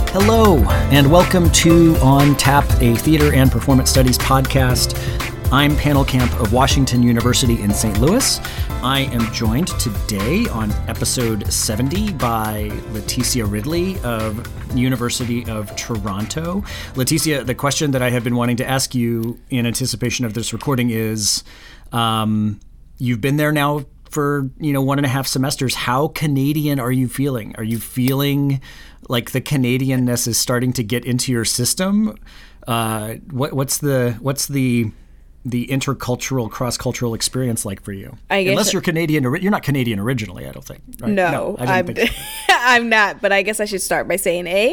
Hello, and welcome to On Tap, a theater and performance studies podcast. I'm Panel Camp of Washington University in St. Louis. I am joined today on episode 70 by Leticia Ridley of University of Toronto. Leticia, the question that I have been wanting to ask you in anticipation of this recording is, you've been there now for 1.5 semesters. How Canadian are you feeling? Are you feeling like the Canadianness is starting to get into your system? What's the intercultural, cross-cultural experience like for you? Unless you're Canadian, you're not Canadian originally, I don't think. Right? No, I didn't think so. I'm not. But I guess I should start by saying A.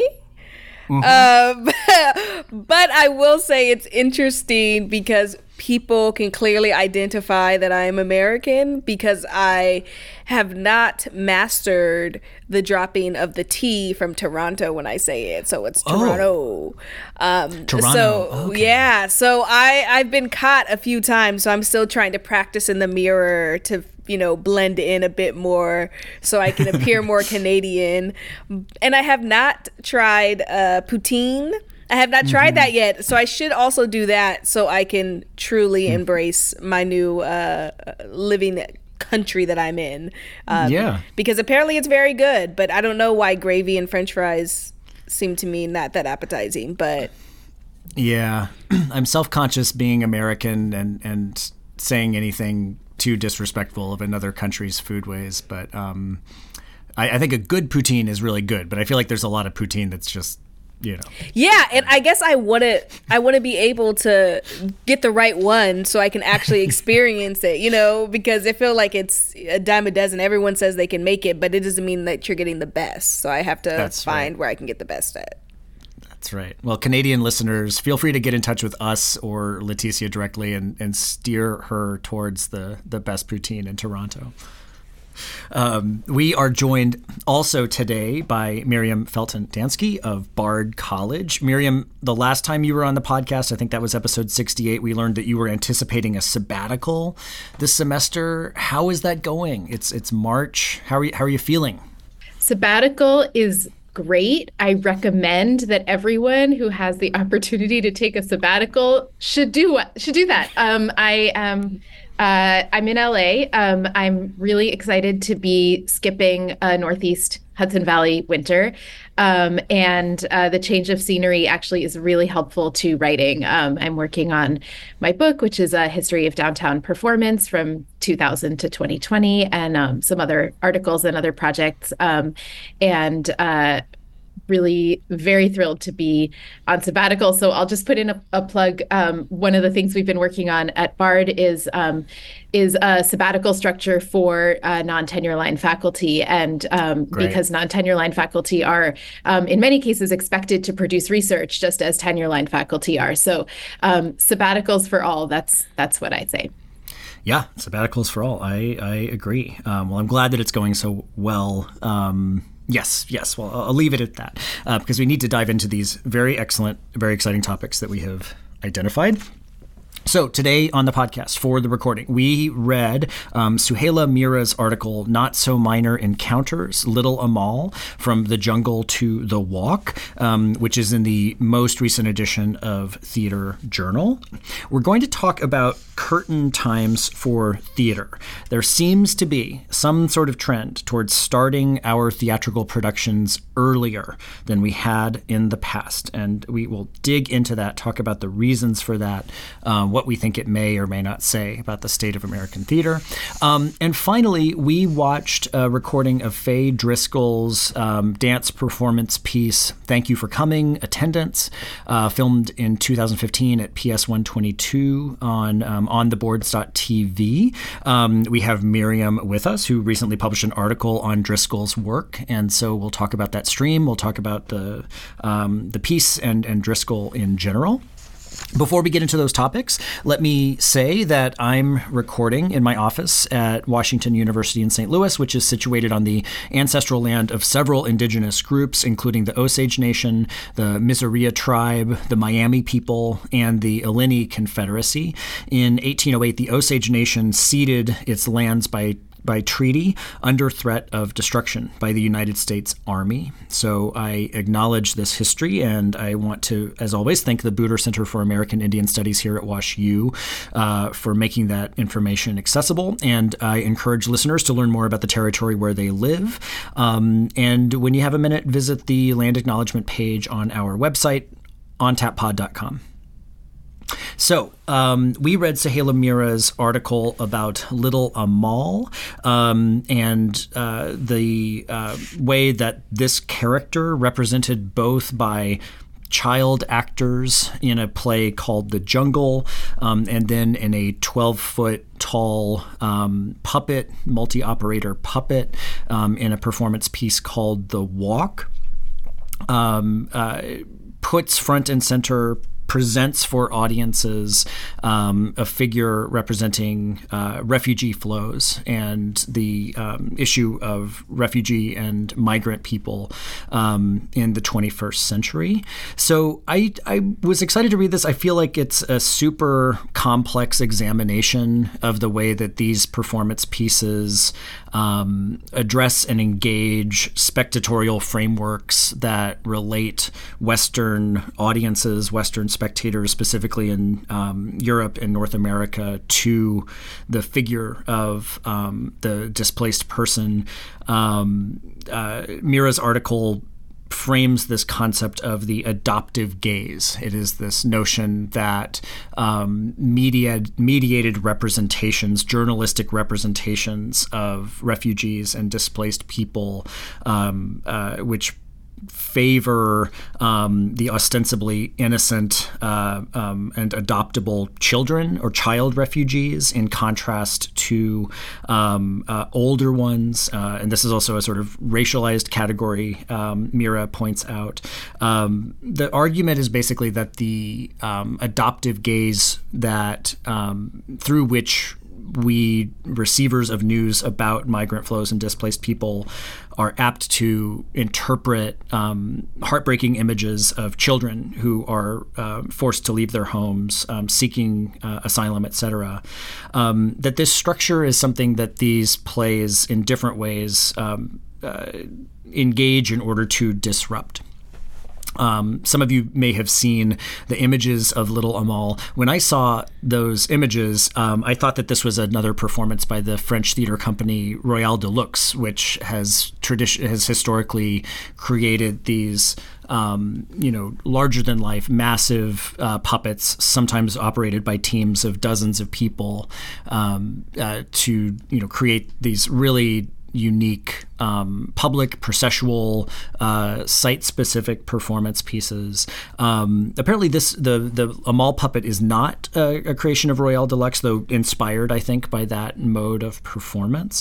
Mm-hmm. But I will say it's interesting because people can clearly identify that I'm American because I have not mastered the dropping of the T from Toronto when I say it. So it's Toronto. Toronto. So, okay. Yeah. So I've been caught a few times. So I'm still trying to practice in the mirror to blend in a bit more so I can appear more Canadian. And I have not tried poutine. I have not tried that yet, so I should also do that so I can truly embrace my new living country that I'm in. Because apparently it's very good, but I don't know why gravy and French fries seem to me not that appetizing. But yeah, I'm self-conscious being American and saying anything too disrespectful of another country's foodways, but I think a good poutine is really good, but I feel like there's a lot of poutine that's just Yeah, and I guess I want to be able to get the right one so I can actually experience it, because I feel like it's a dime a dozen. Everyone says they can make it, but it doesn't mean that you're getting the best. So I have to find where I can get the best at. That's right. Well, Canadian listeners, feel free to get in touch with us or Leticia directly and steer her towards the best poutine in Toronto. We are joined also today by Miriam Felton-Dansky of Bard College. Miriam, the last time you were on the podcast, I think that was episode 68, we learned that you were anticipating a sabbatical this semester. How is that going? It's March. How are you feeling? Sabbatical is great. I recommend that everyone who has the opportunity to take a sabbatical should do that. I'm in LA. I'm really excited to be skipping a Northeast Hudson Valley winter. And the change of scenery actually is really helpful to writing. I'm working on my book, which is a history of downtown performance from 2000 to 2020, and some other articles and other projects. Really very thrilled to be on sabbatical. So I'll just put in a plug. One of the things we've been working on at Bard is a sabbatical structure for non-tenure line faculty. And because non-tenure line faculty are in many cases expected to produce research just as tenure line faculty are. So sabbaticals for all, that's what I'd say. Yeah, sabbaticals for all. I agree. Well, I'm glad that it's going so well. Yes. Well, I'll leave it at that because we need to dive into these very excellent, very exciting topics that we have identified. So today on the podcast for the recording, we read Suhaila Mira's article, Not So Minor Encounters, Little Amal, From the Jungle to the Walk, which is in the most recent edition of Theater Journal. We're going to talk about curtain times for theater. There seems to be some sort of trend towards starting our theatrical productions earlier than we had in the past. And we will dig into that, talk about the reasons for that, what we think it may or may not say about the state of American theater. And finally, we watched a recording of Faye Driscoll's dance performance piece, Thank You for Coming, Attendance, filmed in 2015 at PS 122 on ontheboards.tv. We have Miriam with us, who recently published an article on Driscoll's work, and so we'll talk about that stream. We'll talk about the piece and Driscoll in general. Before we get into those topics, let me say that I'm recording in my office at Washington University in St. Louis, which is situated on the ancestral land of several indigenous groups, including the Osage Nation, the Miseria Tribe, the Miami people, and the Illini Confederacy. In 1808, the Osage Nation ceded its lands by by treaty under threat of destruction by the United States Army. So I acknowledge this history, and I want to, as always, thank the Booter Center for American Indian Studies here at WashU for making that information accessible. And I encourage listeners to learn more about the territory where they live. And when you have a minute, visit the land acknowledgement page on our website, ontappod.com. So we read Sohaila Mira's article about Little Amal and the way that this character, represented both by child actors in a play called The Jungle, and then in a 12-foot tall puppet, multi-operator puppet, in a performance piece called The Walk, puts front and center, presents for audiences a figure representing refugee flows and the issue of refugee and migrant people in the 21st century. So I was excited to read this. I feel like it's a super complex examination of the way that these performance pieces address and engage spectatorial frameworks that relate Western audiences, Western spectators, specifically in Europe and North America, to the figure of the displaced person. Mira's article frames this concept of the adoptive gaze. It is this notion that mediated representations, journalistic representations of refugees and displaced people, which favor the ostensibly innocent and adoptable children or child refugees in contrast to older ones. And this is also a sort of racialized category, Mira points out. The argument is basically that the adoptive gaze that through which we, receivers of news about migrant flows and displaced people, are apt to interpret heartbreaking images of children who are forced to leave their homes, seeking asylum, etc. That this structure is something that these plays in different ways engage in order to disrupt. Some of you may have seen the images of Little Amal. When I saw those images, I thought that this was another performance by the French theater company Royal de Luxe, which has historically created these larger-than-life, massive puppets, sometimes operated by teams of dozens of people, to create these really unique public, processual, site-specific performance pieces. Apparently, the Amal puppet is not a creation of Royal de Luxe, though inspired, I think, by that mode of performance.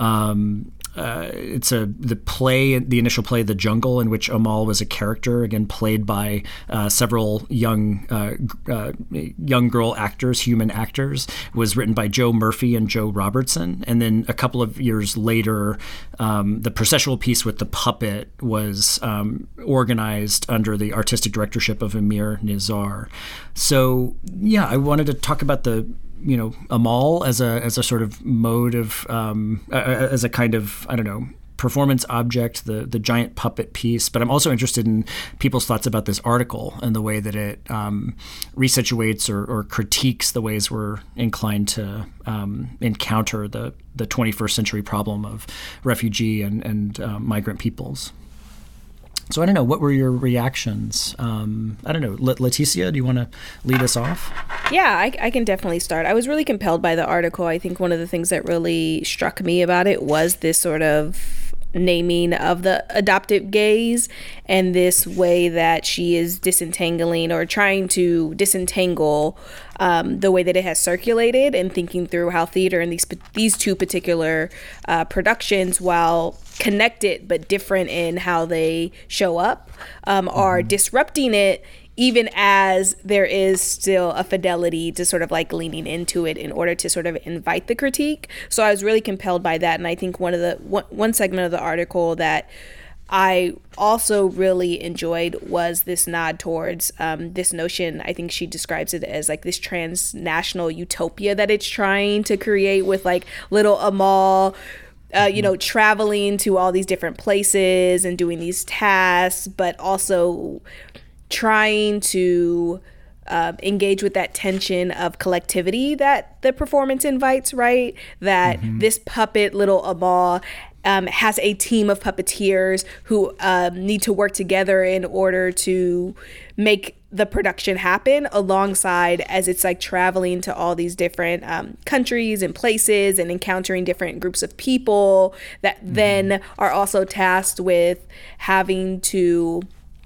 It's the initial play, The Jungle, in which Amal was a character, again played by several young girl actors, human actors, was written by Joe Murphy and Joe Robertson. And then a couple of years later, the processual piece with the puppet was organized under the artistic directorship of Amir Nizar. So, yeah, I wanted to talk about the Amal as a sort of mode of as a kind of, I don't know, performance object, the giant puppet piece. But I'm also interested in people's thoughts about this article and the way that it resituates or critiques the ways we're inclined to encounter the 21st century problem of refugee and migrant peoples. So I don't know, what were your reactions? I don't know, Leticia, do you want to lead us off? Yeah, I can definitely start. I was really compelled by the article. I think one of the things that really struck me about it was this sort of naming of the adoptive gaze and this way that she is disentangling or trying to disentangle the way that it has circulated, and thinking through how theater in these two particular productions, while connected but different in how they show up, are disrupting it, even as there is still a fidelity to sort of like leaning into it in order to sort of invite the critique. So I was really compelled by that. And I think one segment of the article that I also really enjoyed was this nod towards this notion. I think she describes it as like this transnational utopia that it's trying to create with like little Amal, traveling to all these different places and doing these tasks, but also trying to engage with that tension of collectivity that the performance invites, right? That this puppet, little Amal, has a team of puppeteers who need to work together in order to make the production happen, alongside as it's like traveling to all these different countries and places and encountering different groups of people that then are also tasked with having to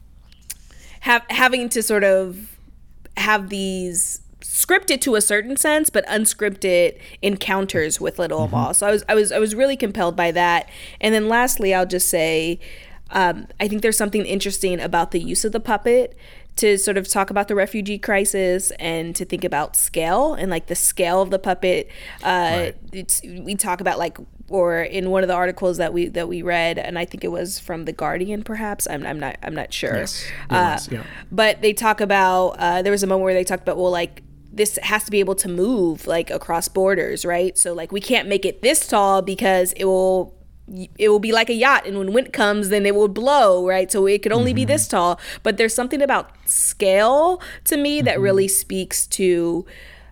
sort of have these scripted to a certain sense, but unscripted encounters with little Amal. So I was really compelled by that. And then lastly, I'll just say, I think there's something interesting about the use of the puppet to sort of talk about the refugee crisis and to think about scale and like the scale of the puppet. Right. We talk about like, or in one of the articles that we read, and I think it was from The Guardian, perhaps. I'm not sure. Yes, it was, yeah. But they talk about there was a moment where they talked about, well, like this has to be able to move like across borders, right? So like we can't make it this tall because it will be like a yacht, and when wind comes then it will blow, right? So it could only be this tall. But there's something about scale to me that really speaks to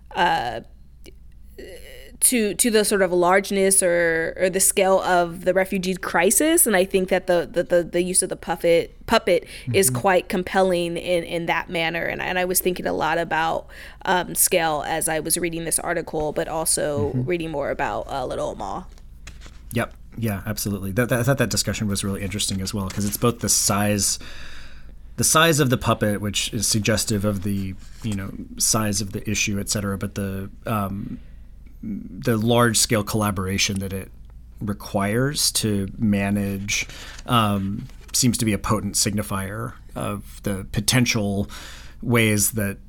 the sort of largeness or the scale of the refugee crisis. And I think that the use of the puppet is quite compelling in that manner. And I was thinking a lot about scale as I was reading this article, but also reading more about Little Amal. Yep. Yeah, absolutely. I thought that discussion was really interesting as well, because it's both the size of the puppet, which is suggestive of the size of the issue, et cetera, but the large scale collaboration that it requires to manage seems to be a potent signifier of the potential ways that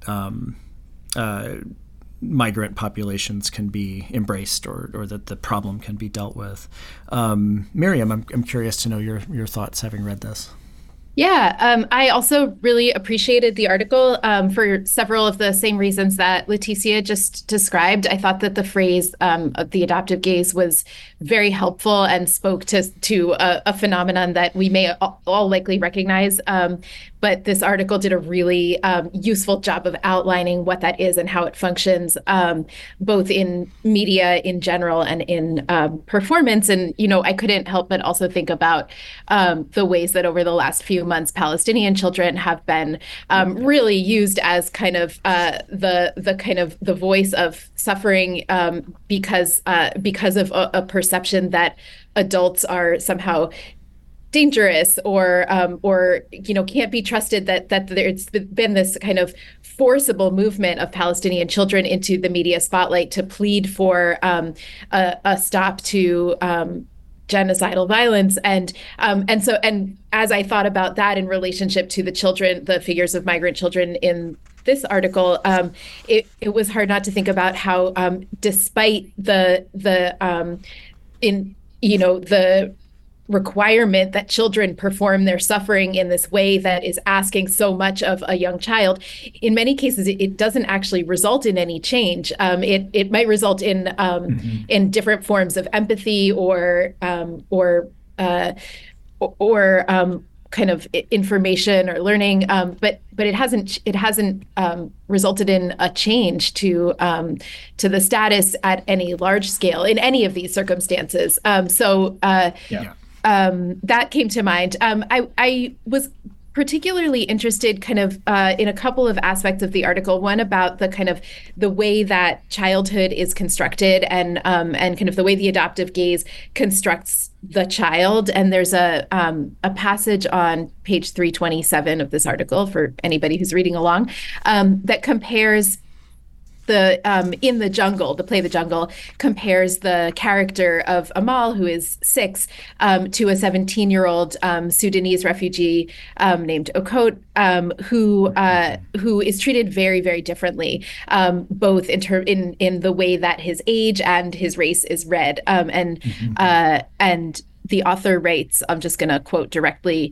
migrant populations can be embraced or that the problem can be dealt with. Miriam, I'm curious to know your thoughts having read this. Yeah, I also really appreciated the article for several of the same reasons that Leticia just described. I thought that the phrase of the adoptive gaze was very helpful and spoke to a phenomenon that we may all likely recognize. But this article did a really useful job of outlining what that is and how it functions, both in media in general and in performance. And, I couldn't help but also think about the ways that over the last few months, Palestinian children have been really used as kind of the voice of suffering because of a perception that adults are somehow dangerous or can't be trusted, that there's been this kind of forcible movement of Palestinian children into the media spotlight to plead for a stop to genocidal violence. And as I thought about that in relationship to the figures of migrant children in this article, it was hard not to think about how despite the requirement that children perform their suffering in this way that is asking so much of a young child, in many cases it doesn't actually result in any change. It might result in different forms of empathy or kind of information or learning, but it hasn't resulted in a change to the status at any large scale in any of these circumstances. That came to mind. I was particularly interested kind of in a couple of aspects of the article. One about the kind of the way that childhood is constructed and kind of the way the adoptive gaze constructs the child. And there's a passage on page 327 of this article for anybody who's reading along that compares in the jungle, the play The Jungle, compares the character of Amal, who is 6, to a 17-year-old Sudanese refugee named Okot, who is treated very, very differently, both in the way that his age and his race is read, and the author writes, I'm just going to quote directly,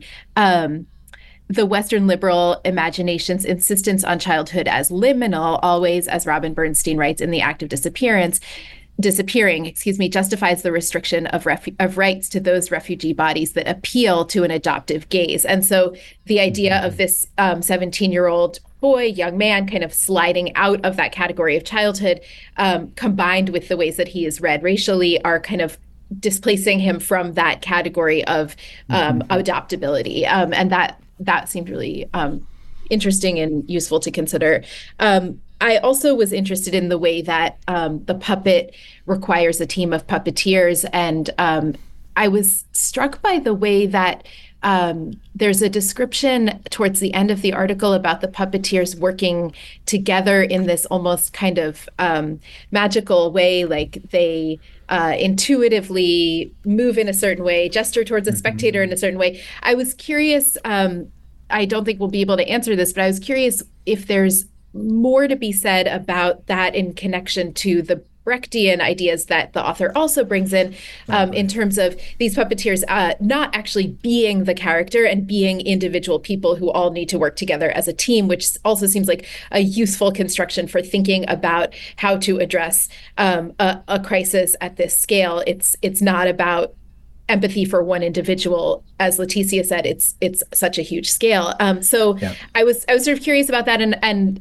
the Western liberal imagination's insistence on childhood as liminal, always, as Robin Bernstein writes, in the act of disappearing, justifies the restriction of rights to those refugee bodies that appeal to an adoptive gaze. And so the idea of this 17-year-old boy, young man, kind of sliding out of that category of childhood, combined with the ways that he is read racially, are kind of displacing him from that category of adoptability. And that seemed really interesting and useful to consider. I also was interested in the way that the puppet requires a team of puppeteers. And I was struck by the way that there's a description towards the end of the article about the puppeteers working together in this almost kind of magical way, like they intuitively move in a certain way, gesture towards a spectator in a certain way. I was curious, I don't think we'll be able to answer this, but I was curious if there's more to be said about that in connection to the Brechtian ideas that the author also brings in terms of these puppeteers not actually being the character and being individual people who all need to work together as a team, which also seems like a useful construction for thinking about how to address a crisis at this scale. It's not about empathy for one individual. As Leticia said, it's such a huge scale. I was sort of curious about that, and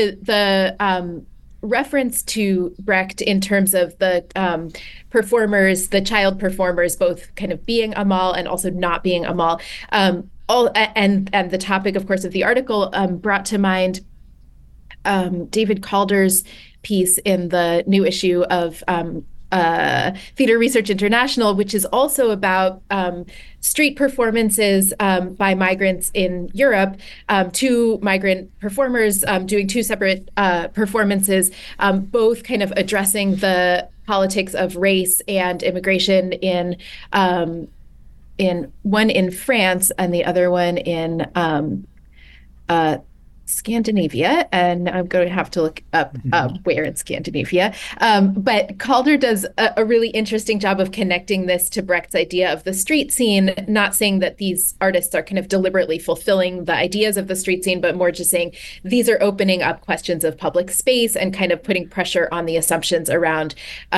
the reference to Brecht in terms of the performers, the child performers, both kind of being Amal and also not being Amal. And the topic, of course, of the article brought to mind David Calder's piece in the new issue of Theater Research International, which is also about street performances by migrants in Europe, two migrant performers doing two separate performances, both kind of addressing the politics of race and immigration in one in France and the other one in Scandinavia, and I'm going to have to look up where in Scandinavia. But Calder does a really interesting job of connecting this to Brecht's idea of the street scene, not saying that these artists are kind of deliberately fulfilling the ideas of the street scene, but more just saying these are opening up questions of public space and kind of putting pressure on the assumptions around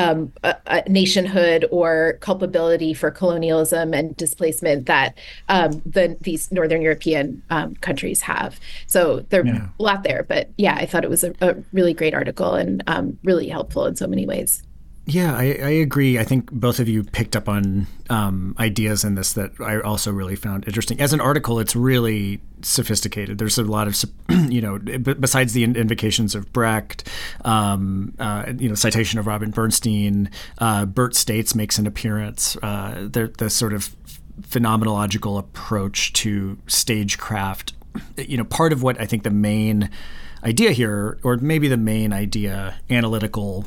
nationhood or culpability for colonialism and displacement that these Northern European countries have. So there's a lot there, but I thought it was a really great article and really helpful in so many ways. Yeah, I agree. I think both of you picked up on ideas in this that I also really found interesting. As an article, it's really sophisticated. There's a lot of, besides the invocations of Brecht, citation of Robin Bernstein, Bert States makes an appearance. The sort of phenomenological approach to stagecraft. Part of what I think the main idea here, or maybe the main idea, analytical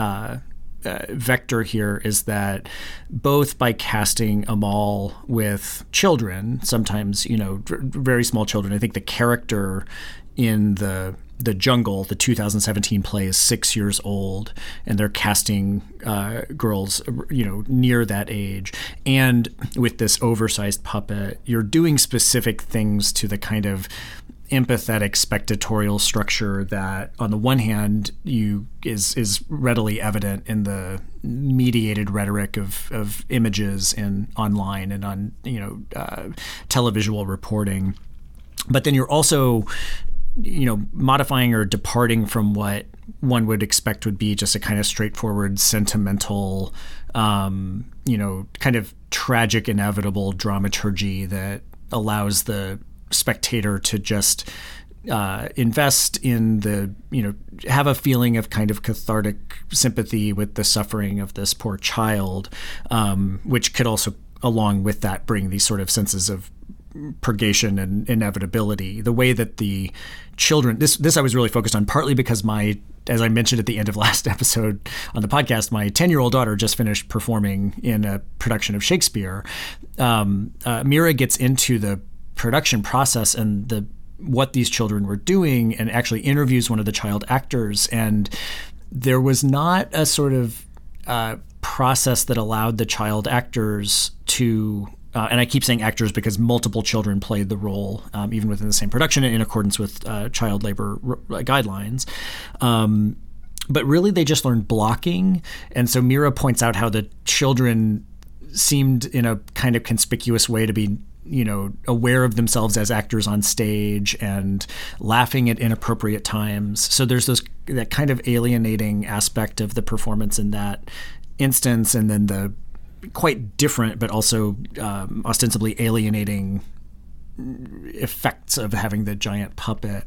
vector here, is that both by casting Amal with children, sometimes, very small children, I think the character in the Jungle, the 2017 play, is 6 years old, and they're casting girls, near that age. And with this oversized puppet, you're doing specific things to the kind of empathetic spectatorial structure that, on the one hand, is readily evident in the mediated rhetoric of images and online and on televisual reporting, but then you're also modifying or departing from what one would expect would be just a kind of straightforward, sentimental, kind of tragic, inevitable dramaturgy that allows the spectator to just invest in have a feeling of kind of cathartic sympathy with the suffering of this poor child, which could also, along with that, bring these sort of senses of purgation and inevitability. The way that the children, this I was really focused on, partly because as I mentioned at the end of last episode on the podcast, my 10-year-old daughter just finished performing in a production of Shakespeare. Mira gets into the production process and what these children were doing, and actually interviews one of the child actors. And there was not a sort of process that allowed the child actors to and I keep saying actors because multiple children played the role, even within the same production, in accordance with child labor guidelines. But really, they just learned blocking. And so Mira points out how the children seemed in a kind of conspicuous way to be, aware of themselves as actors on stage and laughing at inappropriate times. So there's that kind of alienating aspect of the performance in that instance, and then the quite different but also ostensibly alienating effects of having the giant puppet.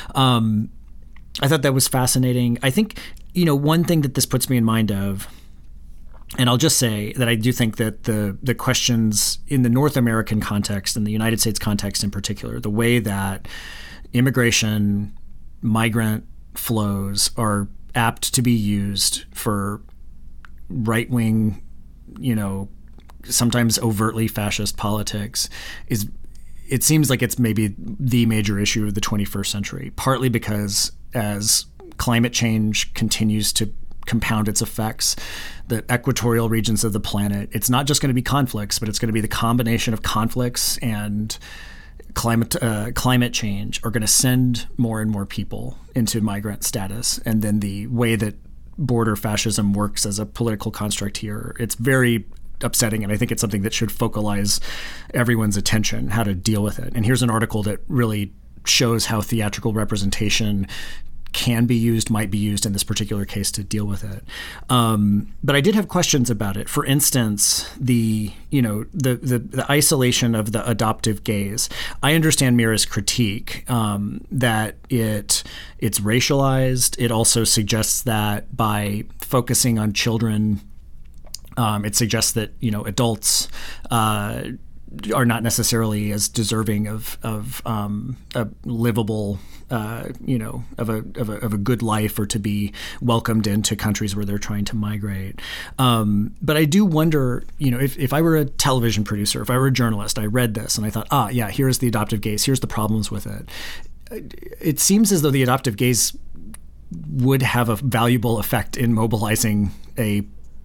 I thought that was fascinating. I think, one thing that this puts me in mind of, and I'll just say that I do think that the questions in the North American context and the United States context in particular, the way that immigration, migrant flows are apt to be used for right-wing, sometimes overtly fascist politics, it seems like it's maybe the major issue of the 21st century, partly because as climate change continues to compound its effects, the equatorial regions of the planet, it's not just going to be conflicts, but it's going to be the combination of conflicts and climate change are going to send more and more people into migrant status. And then the way that border fascism works as a political construct here, it's very upsetting, and I think it's something that should focalize everyone's attention, how to deal with it. And here's an article that really shows how theatrical representation can be used, might be used in this particular case to deal with it. But I did have questions about it. For instance, the isolation of the adoptive gaze. I understand Mira's critique that it's racialized. It also suggests that by focusing on children, it suggests that adults are not necessarily as deserving of a livable, of a good life, or to be welcomed into countries where they're trying to migrate. But I do wonder, if I were a television producer, if I were a journalist, I read this and I thought, here's the adoptive gaze, here's the problems with it. It seems as though the adoptive gaze would have a valuable effect in mobilizing a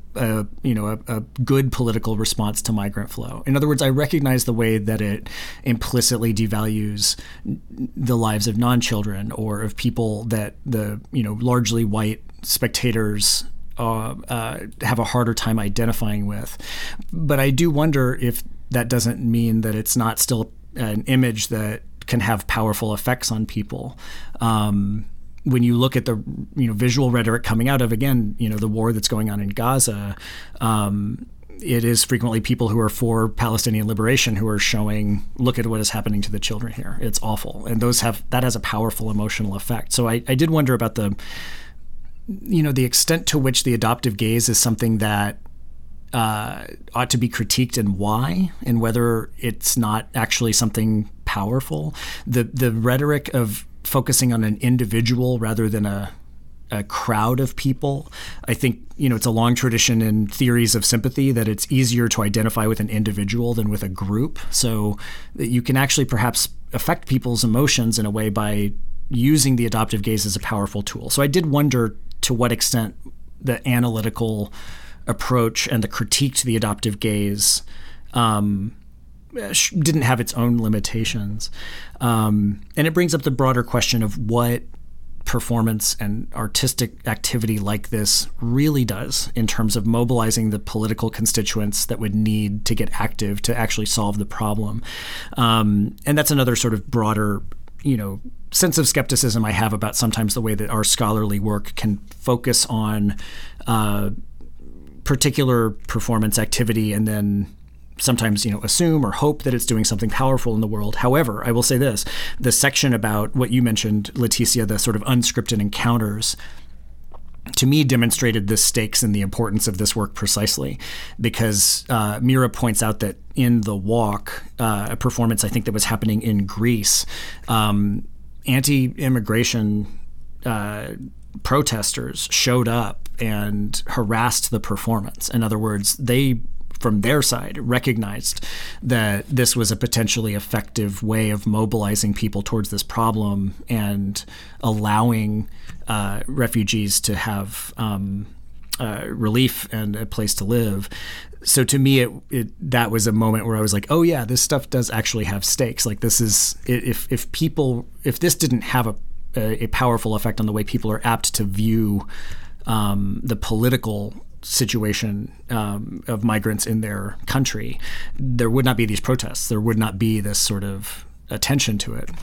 good political response to migrant flow. In other words, I recognize the way that it implicitly devalues the lives of non-children or of people that the largely white spectators have a harder time identifying with. But I do wonder if that doesn't mean that it's not still an image that can have powerful effects on people. When you look at the visual rhetoric coming out of, again, the war that's going on in Gaza, it is frequently people who are for Palestinian liberation who are showing, look at what is happening to the children here. It's awful. And that has a powerful emotional effect. So I did wonder about the extent to which the adoptive gaze is something that ought to be critiqued, and why, and whether it's not actually something powerful. The rhetoric of focusing on an individual rather than a crowd of people. I think, it's a long tradition in theories of sympathy that it's easier to identify with an individual than with a group. So that you can actually perhaps affect people's emotions in a way by using the adoptive gaze as a powerful tool. So I did wonder to what extent the analytical approach and the critique to the adoptive gaze didn't have its own limitations. And it brings up the broader question of what performance and artistic activity like this really does in terms of mobilizing the political constituents that would need to get active to actually solve the problem. And that's another sort of broader, sense of skepticism I have about sometimes the way that our scholarly work can focus on particular performance activity and then sometimes, assume or hope that it's doing something powerful in the world. However, I will say this, the section about what you mentioned, Leticia, the sort of unscripted encounters, to me demonstrated the stakes and the importance of this work precisely, because Mira points out that in The Walk, a performance I think that was happening in Greece, anti-immigration protesters showed up and harassed the performance. In other words, they, from their side, recognized that this was a potentially effective way of mobilizing people towards this problem and allowing refugees to have relief and a place to live. So to me, that was a moment where I was like, oh yeah, this stuff does actually have stakes. Like this is, if this didn't have a powerful effect on the way people are apt to view the political situation of migrants in their country, there would not be these protests. There would not be this sort of attention to it.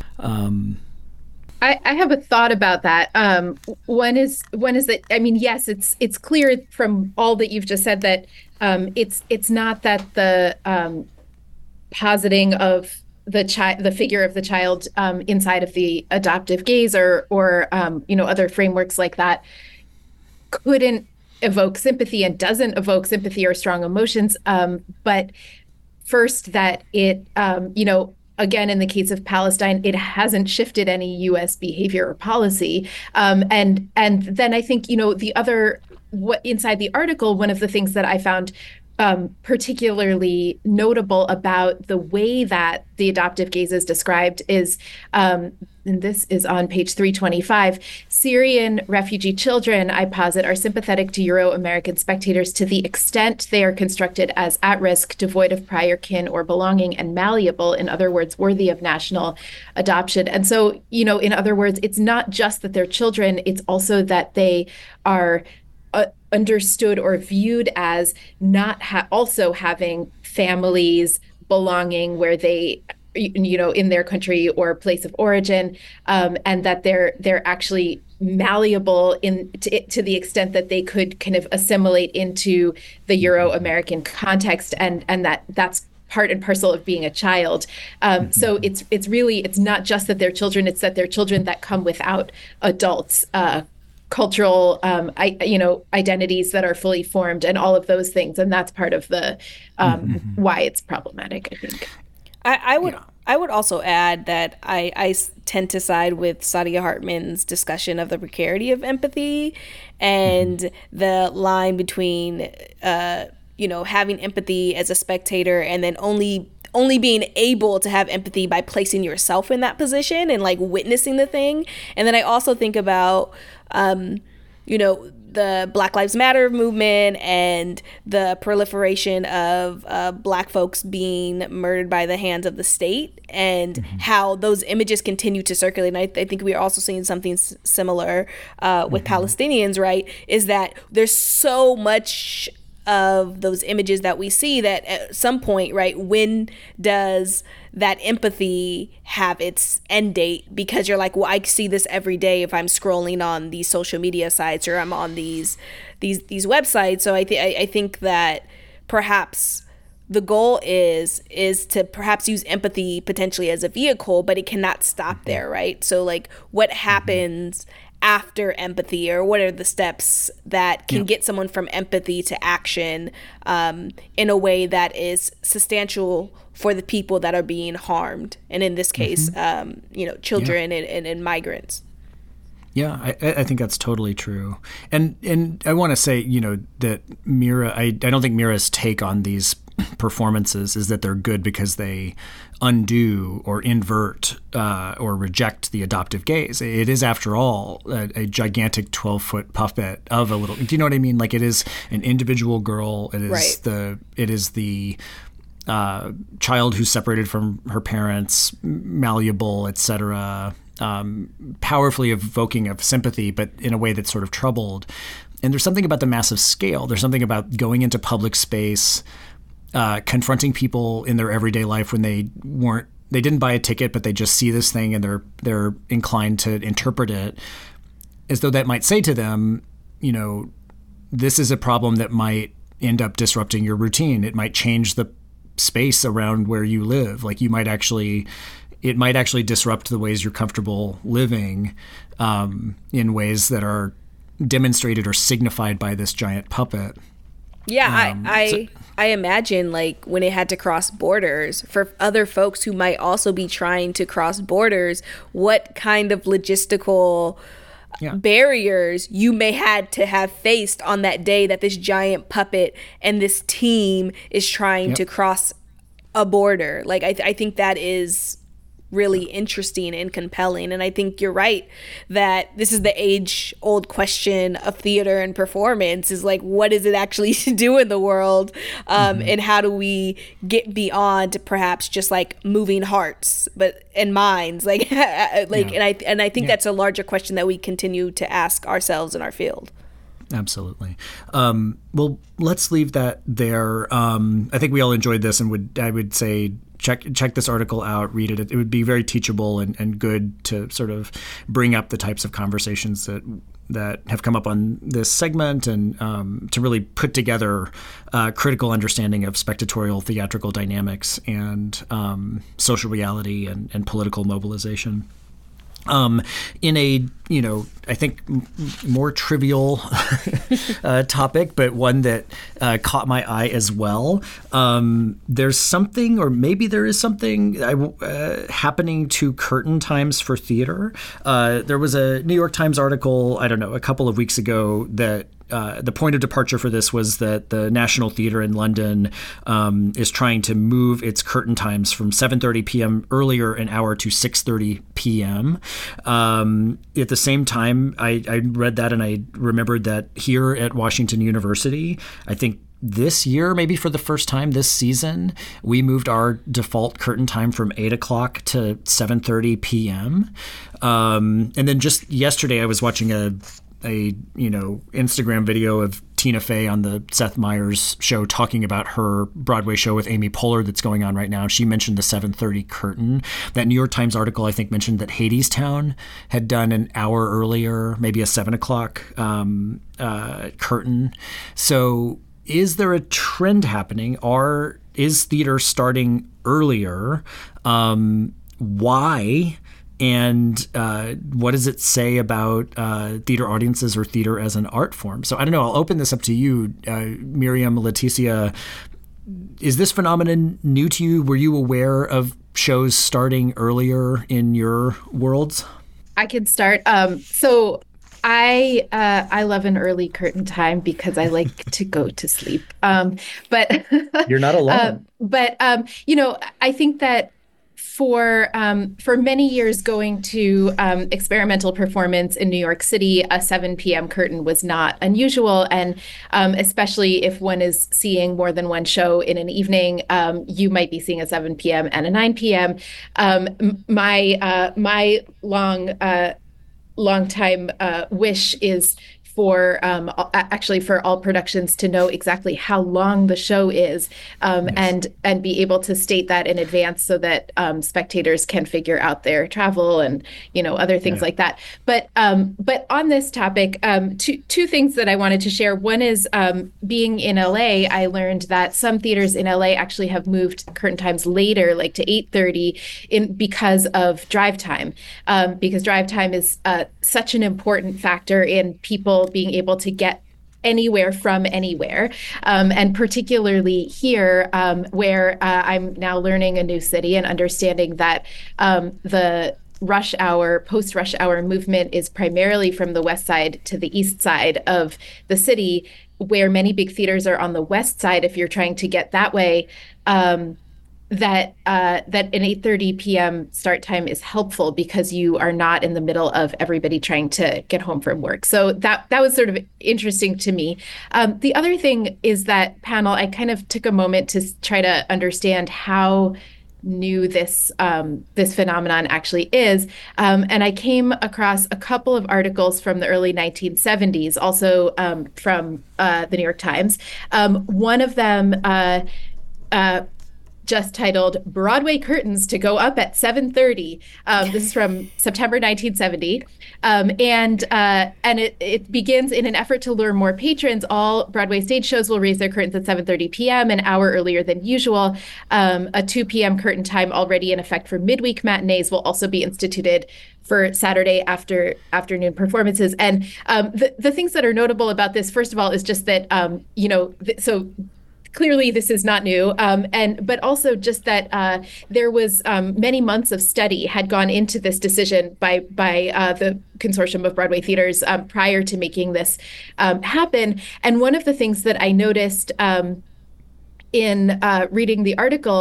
I have a thought about that. One is that, I mean, yes, it's clear from all that you've just said that it's not that the positing of the figure of the child inside of the adoptive gaze or other frameworks like that couldn't evoke sympathy and doesn't evoke sympathy or strong emotions. But first, that it again, in the case of Palestine, it hasn't shifted any U.S. behavior or policy. And then I think, what inside the article, one of the things that I found particularly notable about the way that the adoptive gaze is described is, and this is on page 325, Syrian refugee children, I posit, are sympathetic to Euro-American spectators to the extent they are constructed as at-risk, devoid of prior kin or belonging, and malleable, in other words, worthy of national adoption. And so, in other words, it's not just that they're children, it's also that they are understood or viewed as not also having families, belonging where they, in their country or place of origin, and that they're actually malleable to the extent that they could kind of assimilate into the Euro-American context, and that's part and parcel of being a child. So it's not just that they're children; it's that they're children that come without adults. Cultural, identities that are fully formed, and all of those things, and that's part of the why it's problematic, I think. I would also add that I tend to side with Saadia Hartman's discussion of the precarity of empathy and the line between having empathy as a spectator and then only being able to have empathy by placing yourself in that position and like witnessing the thing. And then I also think about the Black Lives Matter movement and the proliferation of Black folks being murdered by the hands of the state, and how those images continue to circulate. And I think we are also seeing something similar with Palestinians, right? Is that there's so much of those images that we see that at some point, right, when does that empathy have its end date? Because you're like, well, I see this every day if I'm scrolling on these social media sites or I'm on these websites. So I think that perhaps the goal is to perhaps use empathy potentially as a vehicle, but it cannot stop there, right? So like, what happens after empathy, or what are the steps that can get someone from empathy to action in a way that is substantial for the people that are being harmed, and in this case, children and migrants. Yeah, I think that's totally true. And I want to say, that Mira, I don't think Mira's take on these performances is that they're good because they undo or invert or reject the adoptive gaze. It is, after all, a gigantic 12-foot puppet of a little. Do you know what I mean? Like, it is an individual girl. It is the child who's separated from her parents, malleable, etc. Powerfully evoking of sympathy, but in a way that's sort of troubled. And there's something about the massive scale. There's something about going into public space, confronting people in their everyday life when they didn't buy a ticket, but they just see this thing and they're inclined to interpret it as though that might say to them, this is a problem that might end up disrupting your routine. It might change the space around where you live. Like, it might actually disrupt the ways you're comfortable living in ways that are demonstrated or signified by this giant puppet. Yeah, I imagine, like, when it had to cross borders, for other folks who might also be trying to cross borders, what kind of logistical barriers you may had to have faced on that day that this giant puppet and this team is trying to cross a border. Like, I think that is really interesting and compelling. And I think you're right that this is the age-old question of theater and performance, is like, what does it actually do in the world? And how do we get beyond perhaps just like moving hearts and minds? And I think that's a larger question that we continue to ask ourselves in our field. Absolutely. Well, let's leave that there. I think we all enjoyed this, and I would say check this article out, read it. It would be very teachable and good to sort of bring up the types of conversations that have come up on this segment, and to really put together a critical understanding of spectatorial theatrical dynamics and social reality and political mobilization. In a, I think more trivial topic, but one that caught my eye as well. There's something, or maybe there is something happening to curtain times for theater. There was a New York Times article, I don't know, a couple of weeks ago that the point of departure for this was that the National Theatre in London is trying to move its curtain times from 7:30 p.m. earlier an hour to 6:30 p.m. At the same time, I read that and I remembered that here at Washington University, I think this year, maybe for the first time this season, we moved our default curtain time from 8 o'clock to 7:30 p.m. And then just yesterday, I was watching a Instagram video of Tina Fey on the Seth Meyers show talking about her Broadway show with Amy Poehler that's going on right now. She mentioned the 7:30 curtain. That New York Times article, I think, mentioned that Hadestown had done an hour earlier, maybe a 7 o'clock curtain. So is there a trend happening? Is theater starting earlier? Why? And what does it say about theater audiences or theater as an art form? So I don't know. I'll open this up to you, Miriam, Leticia. Is this phenomenon new to you? Were you aware of shows starting earlier in your worlds? I can start. So I love an early curtain time because I like to go to sleep. But you're not alone. I think that for many years going to experimental performance in New York City, a 7 p.m. curtain was not unusual. And especially if one is seeing more than one show in an evening, you might be seeing a 7 p.m. and a 9 p.m. My long time wish is for all productions to know exactly how long the show is, nice. and be able to state that in advance so that spectators can figure out their travel and other things like that. But on this topic, two things that I wanted to share. One is being in LA, I learned that some theaters in LA actually have moved curtain times later, like to 8:30, because of drive time, because drive time is such an important factor in people being able to get anywhere from anywhere. And particularly here, where I'm now learning a new city and understanding that the rush hour, post-rush hour movement is primarily from the west side to the east side of the city, where many big theaters are on the west side. If you're trying to get that way, that an 8:30 p.m. start time is helpful because you are not in the middle of everybody trying to get home from work. So that was sort of interesting to me. The other thing is that panel, I kind of took a moment to try to understand how new this phenomenon actually is. And I came across a couple of articles from the early 1970s, also from the New York Times. One of them just titled "Broadway Curtains to Go Up at 7:30." This is from September 1970, and it begins: in an effort to lure more patrons, all Broadway stage shows will raise their curtains at 7:30 p.m., an hour earlier than usual. A 2 p.m. curtain time already in effect for midweek matinees will also be instituted for Saturday afternoon performances. And the things that are notable about this, first of all, is just that so. Clearly, this is not new, but also just that there was many months of study had gone into this decision by the Consortium of Broadway Theaters prior to making this happen. And one of the things that I noticed in reading the article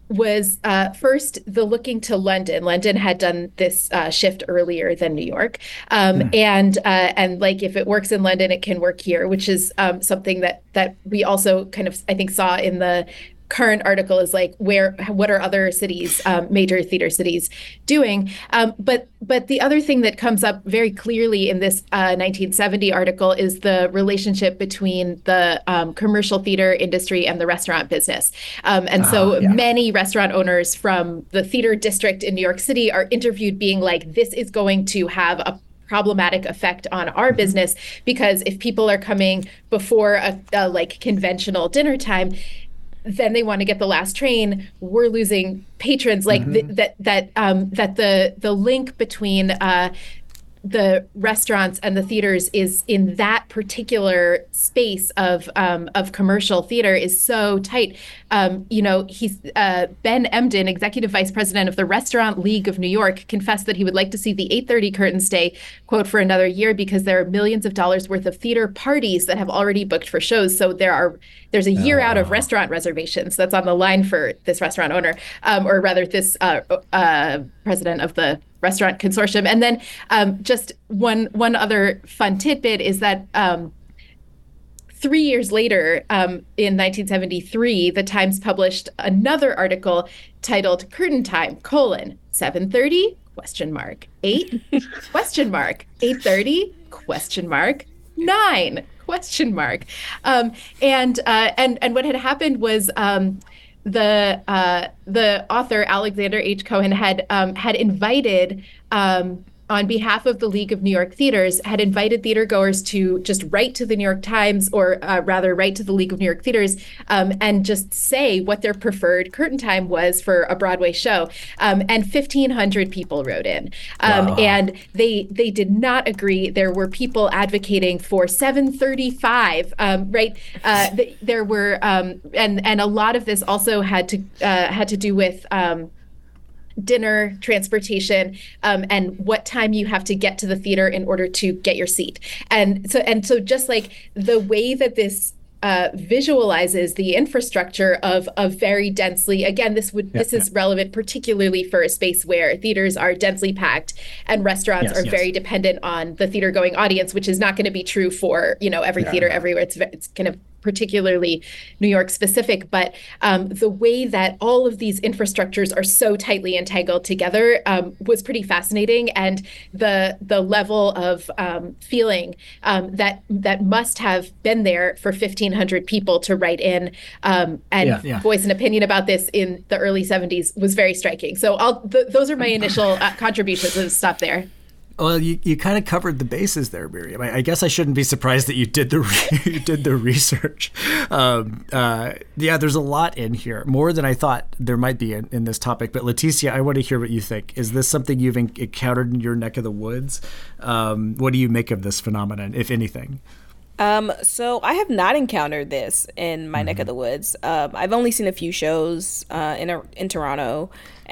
was first the looking to London. London had done this shift earlier than New York, and like if it works in London, it can work here, which is something that we also kind of I think saw in the current article is like what are other cities, major theater cities, doing? But the other thing that comes up very clearly in this 1970 article is the relationship between the commercial theater industry and the restaurant business. Many restaurant owners from the theater district in New York City are interviewed being like, this is going to have a problematic effect on our business, because if people are coming before a like conventional dinner time, then they want to get the last train. We're losing patrons. Like that the link between the restaurants and the theaters is in that particular space of commercial theater is so tight. He's Ben Emden, executive vice president of the Restaurant League of New York, confessed that he would like to see the 8:30 curtain stay, quote, for another year, because there are millions of dollars worth of theater parties that have already booked for shows. So there's a year out of restaurant reservations that's on the line for this restaurant owner, or rather this president of the restaurant consortium. And then just one other fun tidbit is that 3 years later, in 1973, the Times published another article titled "Curtain Time: 7:30 ? 8 ? 8:30 ? 9 ? And what had happened was the author Alexander H. Cohen had invited on behalf of the League of New York Theaters, had invited theater goers to just write to the New York Times, or rather write to the League of New York Theaters, and just say what their preferred curtain time was for a Broadway show. And 1,500 people wrote in. And they did not agree. There were people advocating for 7:35, right? There were, and a lot of this also had to do with dinner, transportation, and what time you have to get to the theater in order to get your seat. And so just like the way that this visualizes the infrastructure of a very densely, again, this is relevant particularly for a space where theaters are densely packed and restaurants are very dependent on the theater going audience, which is not going to be true for, every theater everywhere. It's kind of particularly New York specific, but the way that all of these infrastructures are so tightly entangled together was pretty fascinating, and the level of feeling that must have been there for 1,500 people to write in and voice an opinion about this in the early 70s was very striking. So those are my initial contributions. Let's stop there. Well, you kind of covered the bases there, Miriam. I guess I shouldn't be surprised that you did the research. There's a lot in here, more than I thought there might be in this topic. But Leticia, I want to hear what you think. Is this something you've encountered in your neck of the woods? What do you make of this phenomenon, if anything? So I have not encountered this in my neck of the woods. I've only seen a few shows in Toronto,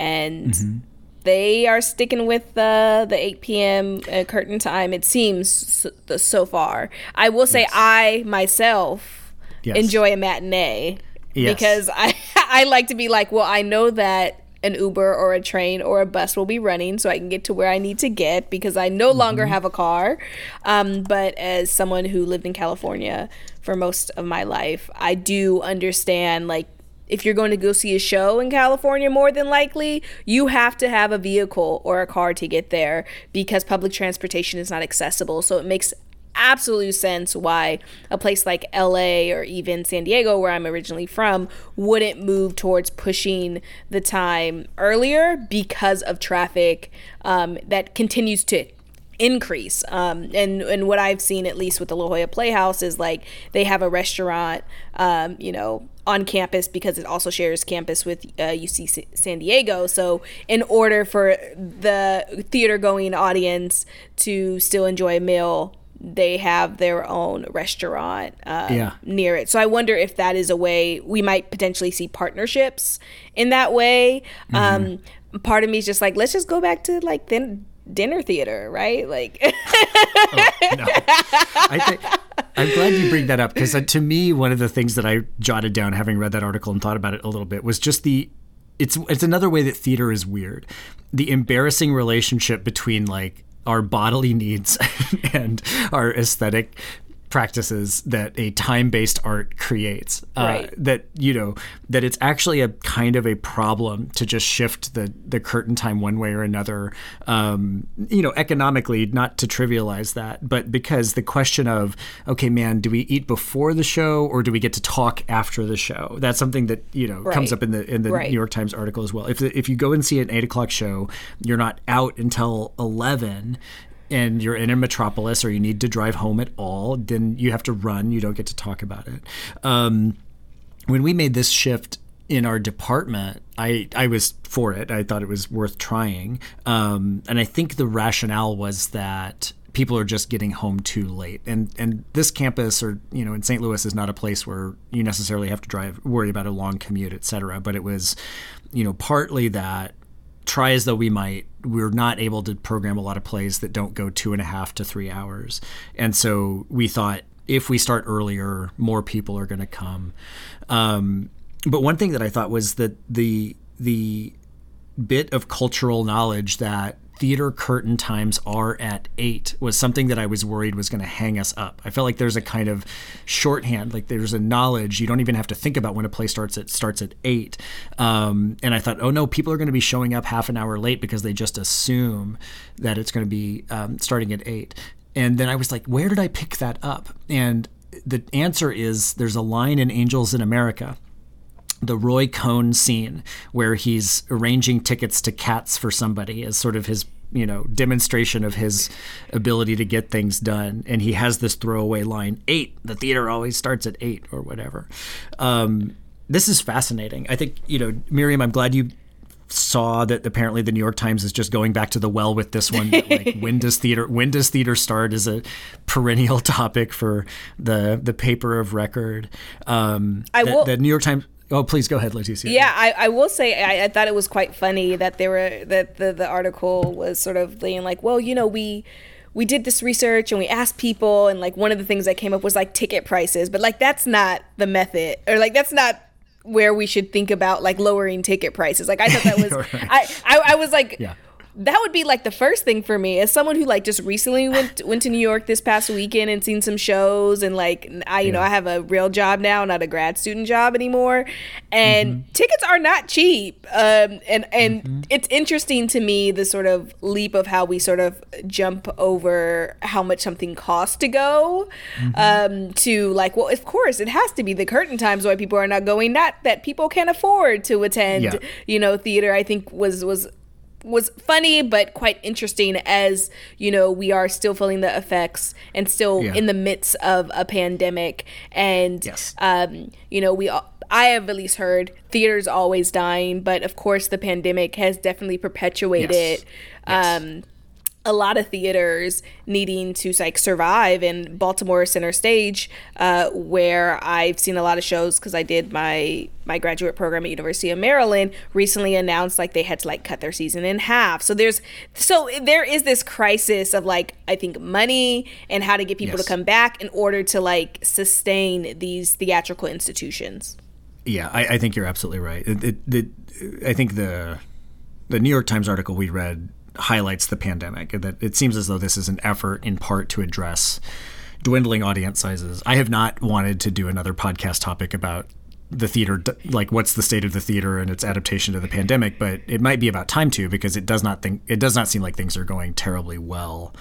and they are sticking with the 8 p.m. Curtain time, it seems, so far. I will say I, myself, enjoy a matinee because I like to be like, well, I know that an Uber or a train or a bus will be running so I can get to where I need to get because I no longer have a car. But as someone who lived in California for most of my life, I do understand, like, if you're going to go see a show in California, more than likely, you have to have a vehicle or a car to get there because public transportation is not accessible. So it makes absolute sense why a place like LA or even San Diego, where I'm originally from, wouldn't move towards pushing the time earlier because of traffic that continues to increase. And what I've seen, at least with the La Jolla Playhouse, is like they have a restaurant, on campus because it also shares campus with UC San Diego. So in order for the theater going audience to still enjoy a meal, they have their own restaurant near it. So I wonder if that is a way we might potentially see partnerships in that way. Part of me is just like, let's just go back to like dinner theater, right? Like, no. I'm glad you bring that up because to me, one of the things that I jotted down, having read that article and thought about it a little bit, was just the it's another way that theater is weird. The embarrassing relationship between like our bodily needs and our aesthetic practices that a time-based art creates, Right. that, you know, that it's actually a kind of a problem to just shift the curtain time one way or another, you know, economically, not to trivialize that, but because the question of, okay, man, do we eat before the show or do we get to talk after the show? That's something that, you know, comes up in the Right. New York Times article as well. If you go and see an 8 o'clock show, you're not out until 11, and you're in a metropolis or you need to drive home at all, then you have to run. You don't get to talk about it. When we made this shift in our department, I was for it. I thought it was worth trying. And I think the rationale was that people are just getting home too late. And this campus, or, you know, in St. Louis, is not a place where you necessarily have to worry about a long commute, et cetera. But it was, you know, partly that, try as though we might, we're not able to program a lot of plays that don't go 2.5 to 3 hours. And so we thought, if we start earlier, more people are going to come. But one thing that I thought was that the bit of cultural knowledge that theater curtain times are at 8 was something that I was worried was going to hang us up. I felt like there's a kind of shorthand, like there's a knowledge. You don't even have to think about when a play starts at 8. And I thought, oh no, people are going to be showing up half an hour late because they just assume that it's going to be starting at 8. And then I was like, where did I pick that up? And the answer is, there's a line in Angels in America, the Roy Cohn scene where he's arranging tickets to Cats for somebody as sort of his, you know, demonstration of his ability to get things done. And he has this throwaway line, 8, the theater always starts at 8 or whatever. This is fascinating. I think, you know, Miriam, I'm glad you saw that apparently the New York Times is just going back to the well with this one. That, like, when does theater start is a perennial topic for the paper of record. The New York Times. Oh, please go ahead, Leticia. Yeah, I will say I thought it was quite funny that the article was sort of being like, well, you know, we did this research and we asked people, and like one of the things that came up was like ticket prices, but like that's not the method, or like that's not where we should think about like lowering ticket prices. Like I thought that was right. I was like, yeah. That would be like the first thing for me as someone who like just recently went to New York this past weekend and seen some shows, and like I know I have a real job now, not a grad student job anymore, and tickets are not cheap. And it's interesting to me, the sort of leap of how we sort of jump over how much something costs to go, to like, well, of course it has to be the curtain times why people are not going, not that people can afford to attend, you know, theater. I think was funny, but quite interesting, as, you know, we are still feeling the effects and still in the midst of a pandemic. And, you know, I have at least heard theaters always dying, but of course the pandemic has definitely perpetuated a lot of theaters needing to like survive. In Baltimore Center Stage, where I've seen a lot of shows because I did my graduate program at University of Maryland, recently announced like they had to like cut their season in half. So there is this crisis of like, I think, money and how to get people to come back in order to like sustain these theatrical institutions. Yeah, I think you're absolutely right. I think the New York Times article we read highlights the pandemic, that it seems as though this is an effort in part to address dwindling audience sizes. I have not wanted to do another podcast topic about the theater, like what's the state of the theater and its adaptation to the pandemic, but it might be about time to, because it does not seem like things are going terribly well.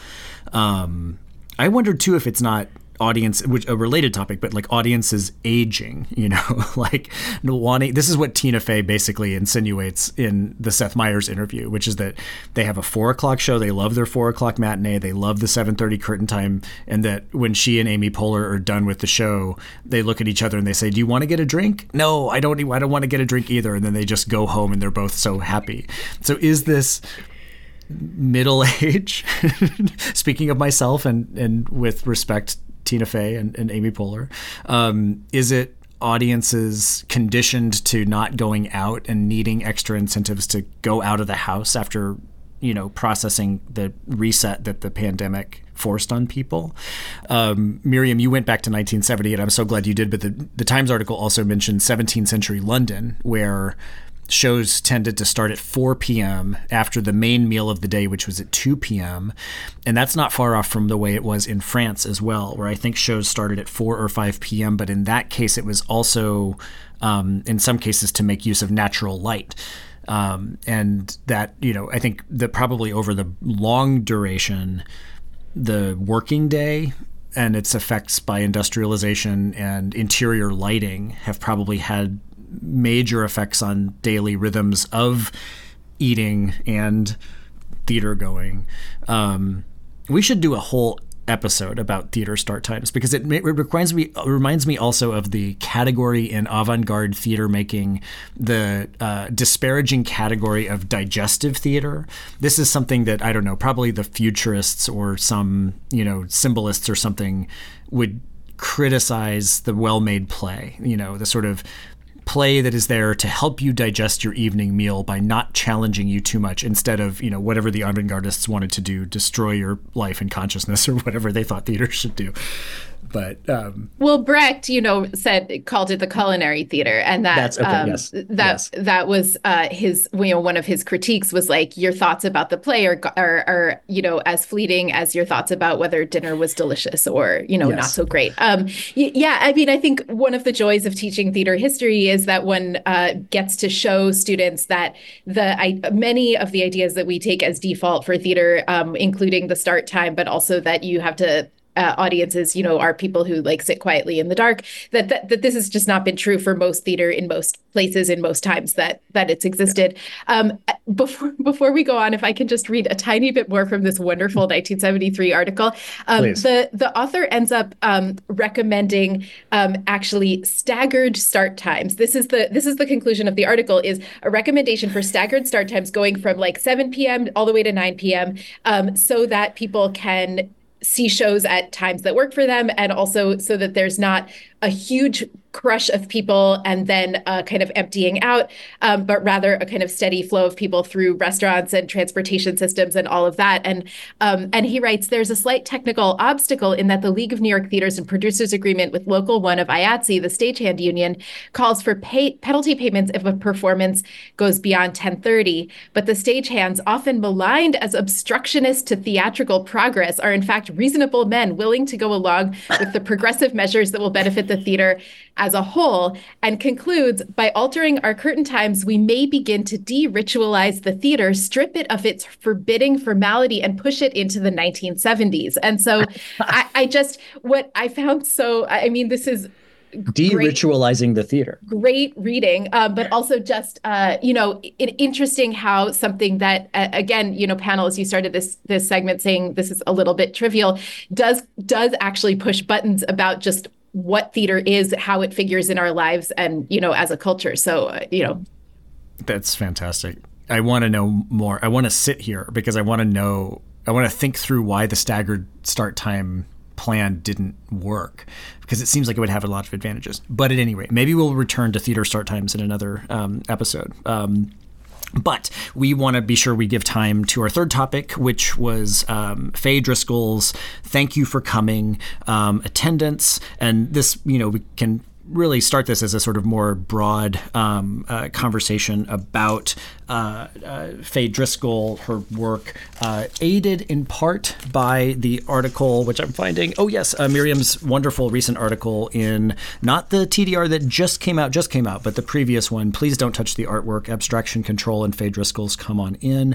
I wondered too if it's not audience, which a related topic, but like audiences aging, you know, like wanting. This is what Tina Fey basically insinuates in the Seth Meyers interview, which is that they have a 4:00 show. They love their 4:00 matinee. They love the 7:30 curtain time. And that when she and Amy Poehler are done with the show, they look at each other and they say, "Do you want to get a drink?" "No, I don't want to get a drink either." And then they just go home and they're both so happy. So is this middle age, speaking of myself and with respect, Tina Fey and Amy Poehler, is it audiences conditioned to not going out and needing extra incentives to go out of the house after, you know, processing the reset that the pandemic forced on people? Miriam, you went back to 1970, and I'm so glad you did, but the Times article also mentioned 17th century London, where shows tended to start at 4 p.m. after the main meal of the day, which was at 2 p.m. And that's not far off from the way it was in France as well, where I think shows started at 4 or 5 p.m. But in that case, it was also, in some cases, to make use of natural light. And that, I think that probably over the long duration, the working day and its effects by industrialization and interior lighting have probably had major effects on daily rhythms of eating and theater going. We should do a whole episode about theater start times, because it reminds me also of the category in avant-garde theater making, the disparaging category of digestive theater. This is something that, I don't know, probably the futurists or some, symbolists or something would criticize the well-made play, the sort of play that is there to help you digest your evening meal by not challenging you too much, instead of, whatever the avant-gardists wanted to do, destroy your life and consciousness, or whatever they thought theater should do. But well, Brecht, called it the culinary theater, and that that's okay. Yes. That was his, one of his critiques was like, your thoughts about the play are as fleeting as your thoughts about whether dinner was delicious or not so great. I think one of the joys of teaching theater history is that one gets to show students that many of the ideas that we take as default for theater, including the start time, but also that you have to audiences, are people who sit quietly in the dark, that this has just not been true for most theater in most places in most times that it's existed. Before we go on, if I can just read a tiny bit more from this wonderful 1973 article. The author ends up recommending actually staggered start times. This is the conclusion of the article, is a recommendation for staggered start times going from 7 p.m. all the way to 9 p.m. So that people can see shows at times that work for them, and also so that there's not a huge crush of people and then kind of emptying out, but rather a kind of steady flow of people through restaurants and transportation systems and all of that. And he writes, there's a slight technical obstacle in that the League of New York Theaters and Producers Agreement with Local 1 of IATSE, the stagehand union, calls for penalty payments if a performance goes beyond 10:30. But the stagehands, often maligned as obstructionists to theatrical progress, are in fact reasonable men willing to go along with the progressive measures that will benefit the theater as a whole, and concludes, by altering our curtain times, we may begin to de-ritualize the theater, strip it of its forbidding formality, and push it into the 1970s. And so what I found this is de-ritualizing the theater. Great reading, but also just, interesting how something that, again, panel, as you started this segment saying this is a little bit trivial, does actually push buttons about just what theater is, how it figures in our lives, and, as a culture. So, That's fantastic. I want to know more. I want to sit here because I want to think through why the staggered start time plan didn't work, because it seems like it would have a lot of advantages. But at any rate, maybe we'll return to theater start times in another episode. But we want to be sure we give time to our third topic, which was Faye Driscoll's "Thank You for Coming" attendance. And this, we can really start this as a sort of more broad conversation about Faye Driscoll, her work, aided in part by the article, which I'm finding. Oh, yes, Miriam's wonderful recent article in not the TDR that just came out, but the previous one, Please Don't Touch the Artwork, Abstraction Control, and Faye Driscoll's Come On In.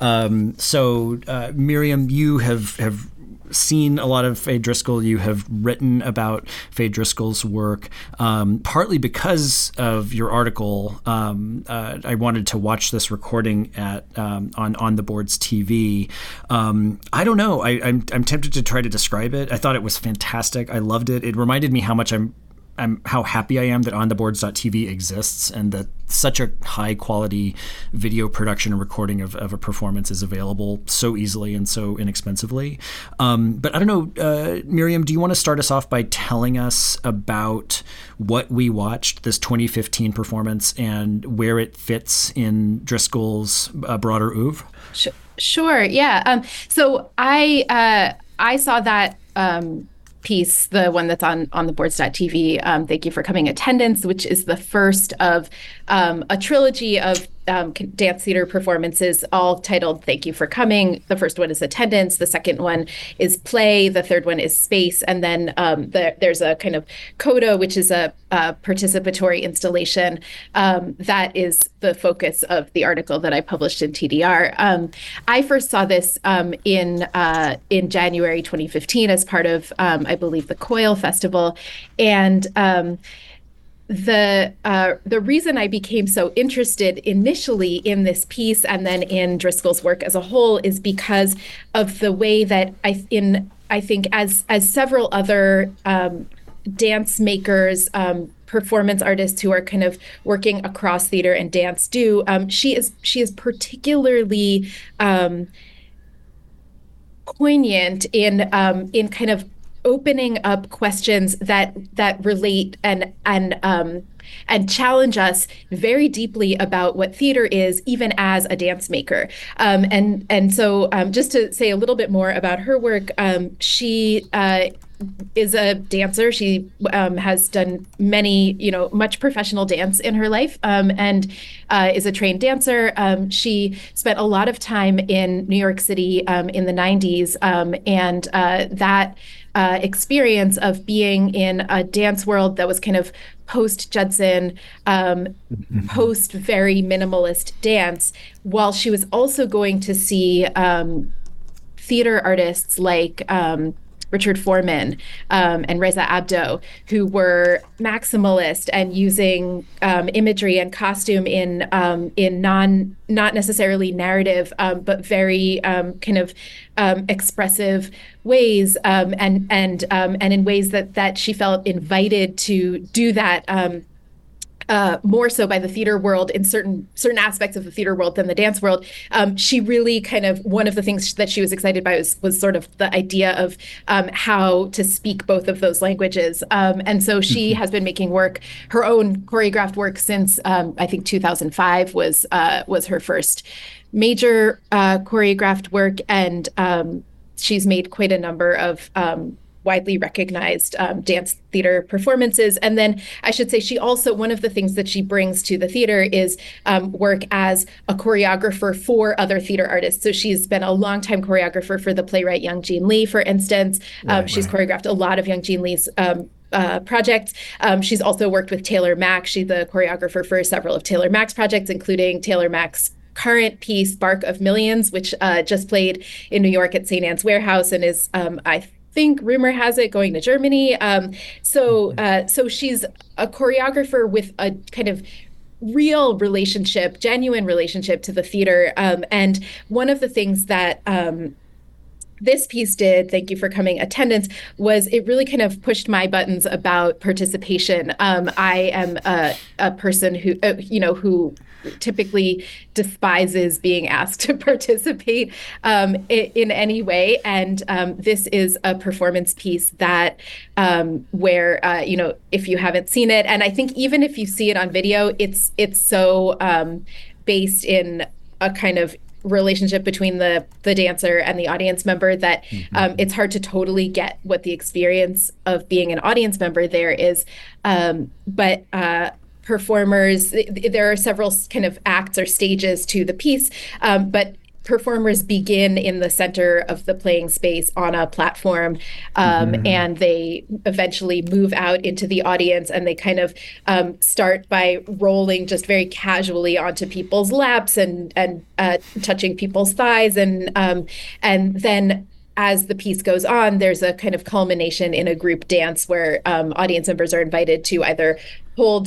So, Miriam, you have seen a lot of Faye Driscoll. You have written about Faye Driscoll's work, partly because of your article. I wanted to watch this recording at on the Board's TV. I don't know. I'm tempted to try to describe it. I thought it was fantastic. I loved it. It reminded me how much how happy I am that ontheboards.tv exists, and that such a high quality video production and recording of a performance is available so easily and so inexpensively. But I don't know, Miriam, do you want to start us off by telling us about what we watched, this 2015 performance, and where it fits in Driscoll's broader oeuvre? Sure. Yeah. So I saw that piece, the one that's on the boards.tv, Thank You for Coming Attendance, which is the first of a trilogy of dance theater performances, all titled Thank You for Coming. The first one is Attendance, the second one is Play, the third one is Space, and then there's a kind of coda, which is a participatory installation that is the focus of the article that I published in TDR. I first saw this in January 2015 as part of, I believe, the Coil Festival, and the reason I became so interested initially in this piece and then in Driscoll's work as a whole is because of the way that I think as several other dance makers, performance artists who are kind of working across theater and dance do, she is particularly poignant in kind of opening up questions that relate and challenge us very deeply about what theater is, even as a dance maker. And so just to say a little bit more about her work, she is a dancer. She has done much professional dance in her life, and is a trained dancer. She spent a lot of time in New York City in the 90s, and that experience of being in a dance world that was kind of post-Judson, post very minimalist dance, while she was also going to see theater artists like Richard Foreman and Reza Abdo, who were maximalist and using imagery and costume in not necessarily narrative, but very kind of expressive ways, and in ways that she felt invited to do that. More so by the theater world in certain aspects of the theater world than the dance world. She really kind of, one of the things that she was excited by was sort of the idea of how to speak both of those languages. And so she has been making work, her own choreographed work since I think 2005 was her first major choreographed work. And she's made quite a number of widely recognized dance theater performances. And then I should say she also, one of the things that she brings to the theater is work as a choreographer for other theater artists. So she's been a longtime choreographer for the playwright Young Jean Lee, for instance. She's choreographed a lot of Young Jean Lee's projects. She's also worked with Taylor Mack. She's the choreographer for several of Taylor Mack's projects, including Taylor Mack's current piece, Bark of Millions, which just played in New York at St. Anne's Warehouse and is, I think rumor has it, going to Germany. So she's a choreographer with a kind of real relationship, genuine relationship to the theater. And one of the things that this piece did, Thank You for Coming Attendance, was it really kind of pushed my buttons about participation. I am a person who, who typically despises being asked to participate in any way. And this is a performance piece that where, if you haven't seen it, and I think even if you see it on video, it's so based in a kind of relationship between the dancer and the audience member that it's hard to totally get what the experience of being an audience member there is. But performers, there are several kind of acts or stages to the piece, but performers begin in the center of the playing space on a platform, and they eventually move out into the audience, and they kind of start by rolling just very casually onto people's laps and touching people's thighs, and then as the piece goes on, there's a kind of culmination in a group dance where audience members are invited to either hold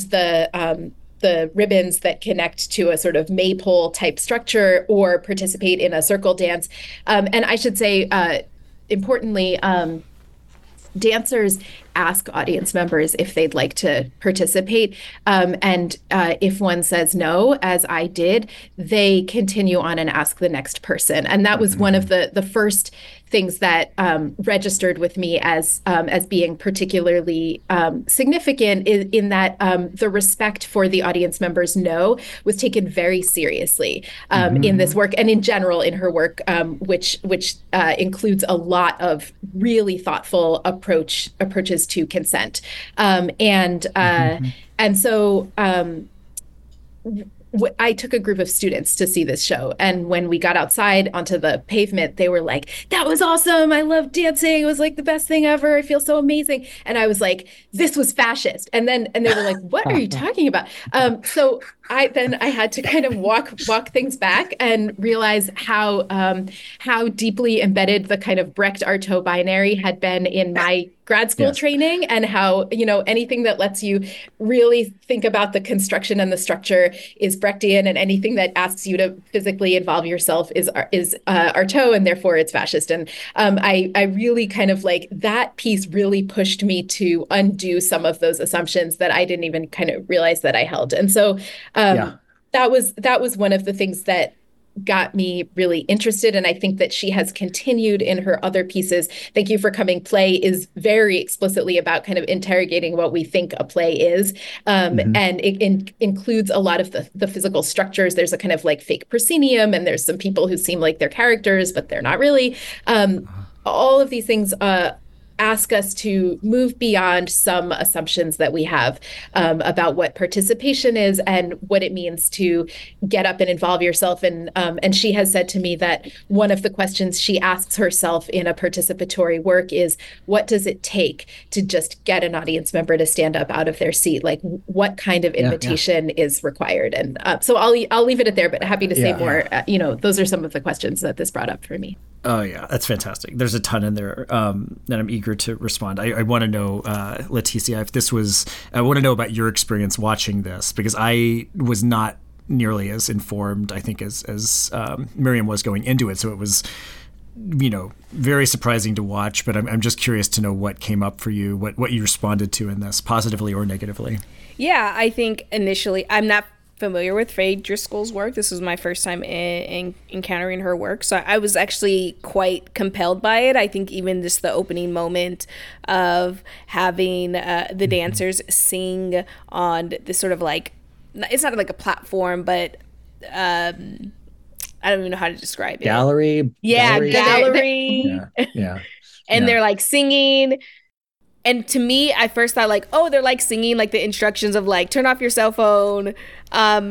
the ribbons that connect to a sort of maypole type structure or participate in a circle dance. And I should say, importantly, dancers ask audience members if they'd like to participate. And if one says no, as I did, they continue on and ask the next person. And that was one of the first things that registered with me as being particularly significant in that the respect for the audience members' no was taken very seriously in this work and in general in her work, which includes a lot of really thoughtful approaches to consent, and so. I took a group of students to see this show. And when we got outside onto the pavement, they were like, that was awesome. I love dancing. It was like the best thing ever. I feel so amazing. And I was like, this was fascist. And they were like, what are you talking about? So I had to kind of walk things back and realize how deeply embedded the kind of Brecht-Artaud binary had been in my grad school training, and how, anything that lets you really think about the construction and the structure is Brechtian, and anything that asks you to physically involve yourself is Artaud, and therefore it's fascist. And I really kind of like that piece really pushed me to undo some of those assumptions that I didn't even kind of realize that I held. And so that was one of the things that got me really interested. And I think that she has continued in her other pieces. Thank You for Coming Play is very explicitly about kind of interrogating what we think a play is. And it includes a lot of the physical structures. There's a kind of like fake proscenium, and there's some people who seem like they're characters, but they're not really. All of these things ask us to move beyond some assumptions that we have about what participation is and what it means to get up and involve yourself. And she has said to me that one of the questions she asks herself in a participatory work is, what does it take to just get an audience member to stand up out of their seat? Like, what kind of invitation is required? And so I'll leave it at there, but happy to say more. Those are some of the questions that this brought up for me. Oh, yeah, that's fantastic. There's a ton in there that I'm eager to respond. I want to know, Leticia, I want to know about your experience watching this, because I was not nearly as informed, I think, as Miriam was going into it. So it was, very surprising to watch, but I'm just curious to know what came up for you, what you responded to in this, positively or negatively. Yeah, I think initially, I'm not familiar with Faye Driscoll's work. This was my first time in encountering her work. So I was actually quite compelled by it. I think even just the opening moment of having the dancers sing on this sort of like, it's not like a platform, but I don't even know how to describe it. Gallery. Gallery. Yeah. And they're like singing. And to me, I first thought like, oh, they're like singing like the instructions of like, turn off your cell phone. And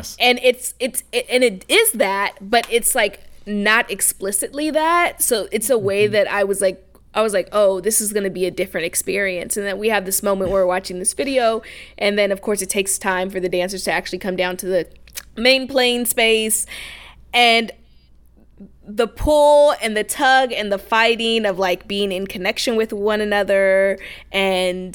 it is that, but it's like not explicitly that. So it's a way that I was like, oh, this is going to be a different experience. And then we have this moment where we're watching this video. And then, of course, it takes time for the dancers to actually come down to the main playing space. And the pull and the tug and the fighting of like being in connection with one another. And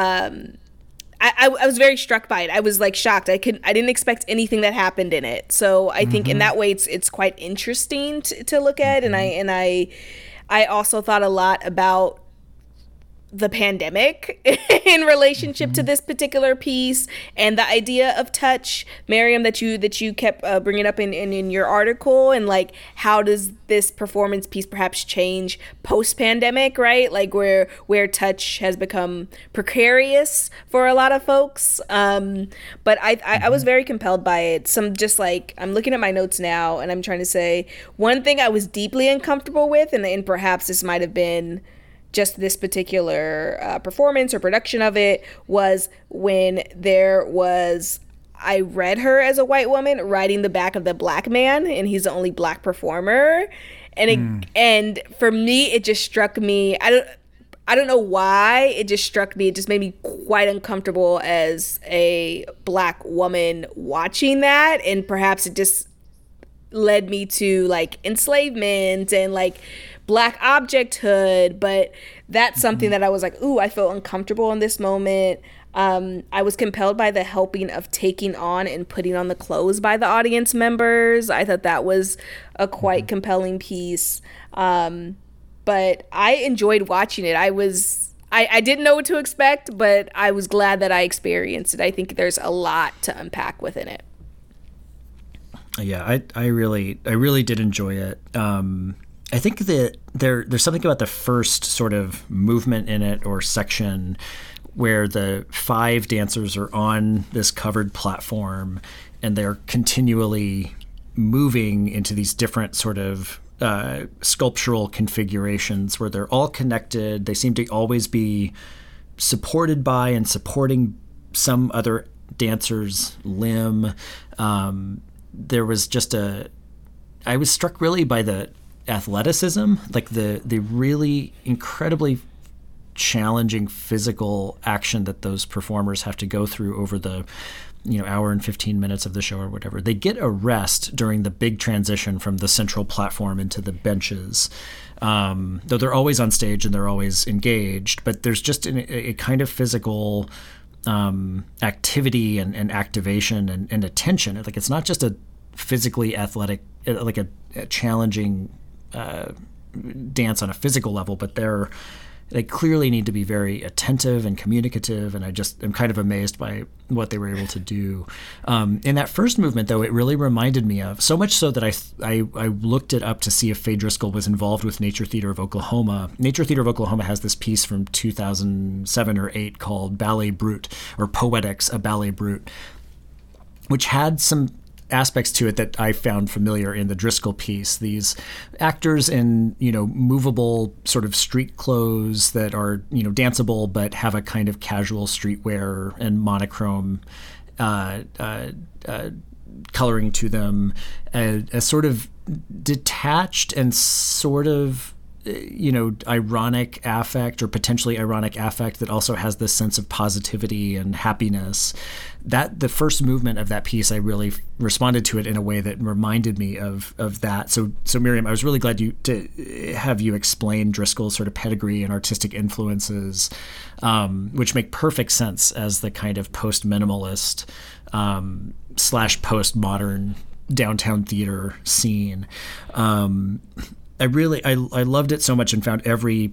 I was very struck by it. I was like shocked. I didn't expect anything that happened in it. So I think in that way it's quite interesting to look at. And I also thought a lot about the pandemic in relationship to this particular piece, and the idea of touch, Miriam, that you kept bringing up in your article, and like how does this performance piece perhaps change post-pandemic, right? Like where touch has become precarious for a lot of folks. But I was very compelled by it. Some just like, I'm looking at my notes now and I'm trying to say one thing I was deeply uncomfortable with, and perhaps this might have been just this particular performance or production of it, was when I read her as a white woman riding the back of the black man, and he's the only black performer. And for me, it just struck me. I don't know why it just struck me. It just made me quite uncomfortable as a black woman watching that. And perhaps it just led me to like enslavement and like black objecthood, but that's something that I was like, ooh, I felt uncomfortable in this moment. I was compelled by the helping of taking on and putting on the clothes by the audience members. I thought that was a quite compelling piece. But I enjoyed watching it. I was I didn't know what to expect, but I was glad that I experienced it. I think there's a lot to unpack within it. Yeah, I really did enjoy it. I think that there's something about the first sort of movement in it or section where the 5 dancers are on this covered platform and they're continually moving into these different sort of sculptural configurations where they're all connected. They seem to always be supported by and supporting some other dancer's limb. There was just I was struck really by the athleticism, like the really incredibly challenging physical action that those performers have to go through over the hour and 15 minutes of the show or whatever. They get a rest during the big transition from the central platform into the benches, though they're always on stage and they're always engaged, but there's just a kind of physical activity and activation and attention. Like, it's not just a physically athletic, like a challenging dance on a physical level, but they clearly need to be very attentive and communicative, and I'm kind of amazed by what they were able to do. In that first movement, though, it really reminded me of, so much so that I looked it up to see if Faye Driscoll was involved with Nature Theater of Oklahoma. Nature Theater of Oklahoma has this piece from 2007 or 8 called Ballet Brut, or Poetics, a Ballet Brut, which had some aspects to it that I found familiar in the Driscoll piece. These actors in, movable sort of street clothes that are, danceable, but have a kind of casual streetwear and monochrome coloring to them, a sort of detached and sort of ironic affect, or potentially ironic affect, that also has this sense of positivity and happiness. That the first movement of that piece, I really responded to it in a way that reminded me of that. So Miriam, I was really glad to have you explain Driscoll's sort of pedigree and artistic influences, which make perfect sense as the kind of post-minimalist / postmodern downtown theater scene. I loved it so much and found every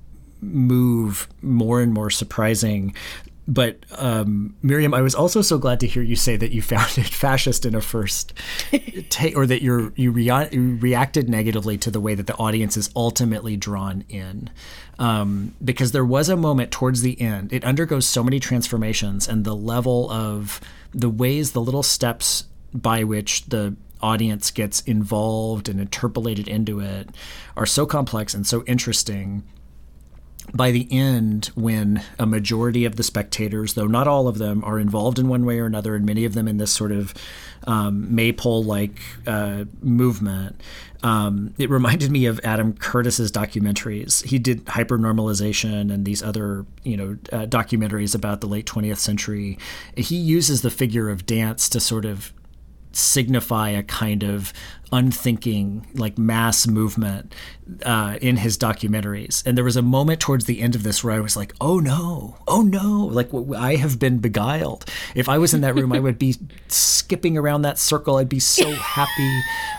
move more and more surprising. But Miriam, I was also so glad to hear you say that you found it fascist in a first take, or that you reacted negatively to the way that the audience is ultimately drawn in. Because there was a moment towards the end, it undergoes so many transformations, and the level of the ways, the little steps by which the audience gets involved and interpolated into it are so complex and so interesting. By the end, when a majority of the spectators, though not all of them, are involved in one way or another, and many of them in this sort of maypole-like movement, it reminded me of Adam Curtis's documentaries. He did Hypernormalization and these other, documentaries about the late 20th century. He uses the figure of dance to sort of signify a kind of unthinking, like, mass movement in his documentaries. And there was a moment towards the end of this where I was like, oh no, like, I have been beguiled. If I was in that room, I would be skipping around that circle. I'd be so happy.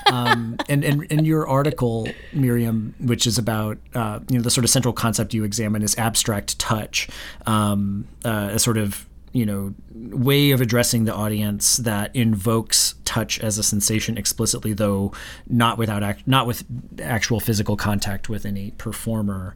And your article, Miriam, which is about the sort of central concept you examine is abstract touch, a sort of way of addressing the audience that invokes touch as a sensation explicitly, though not with actual physical contact with any performer.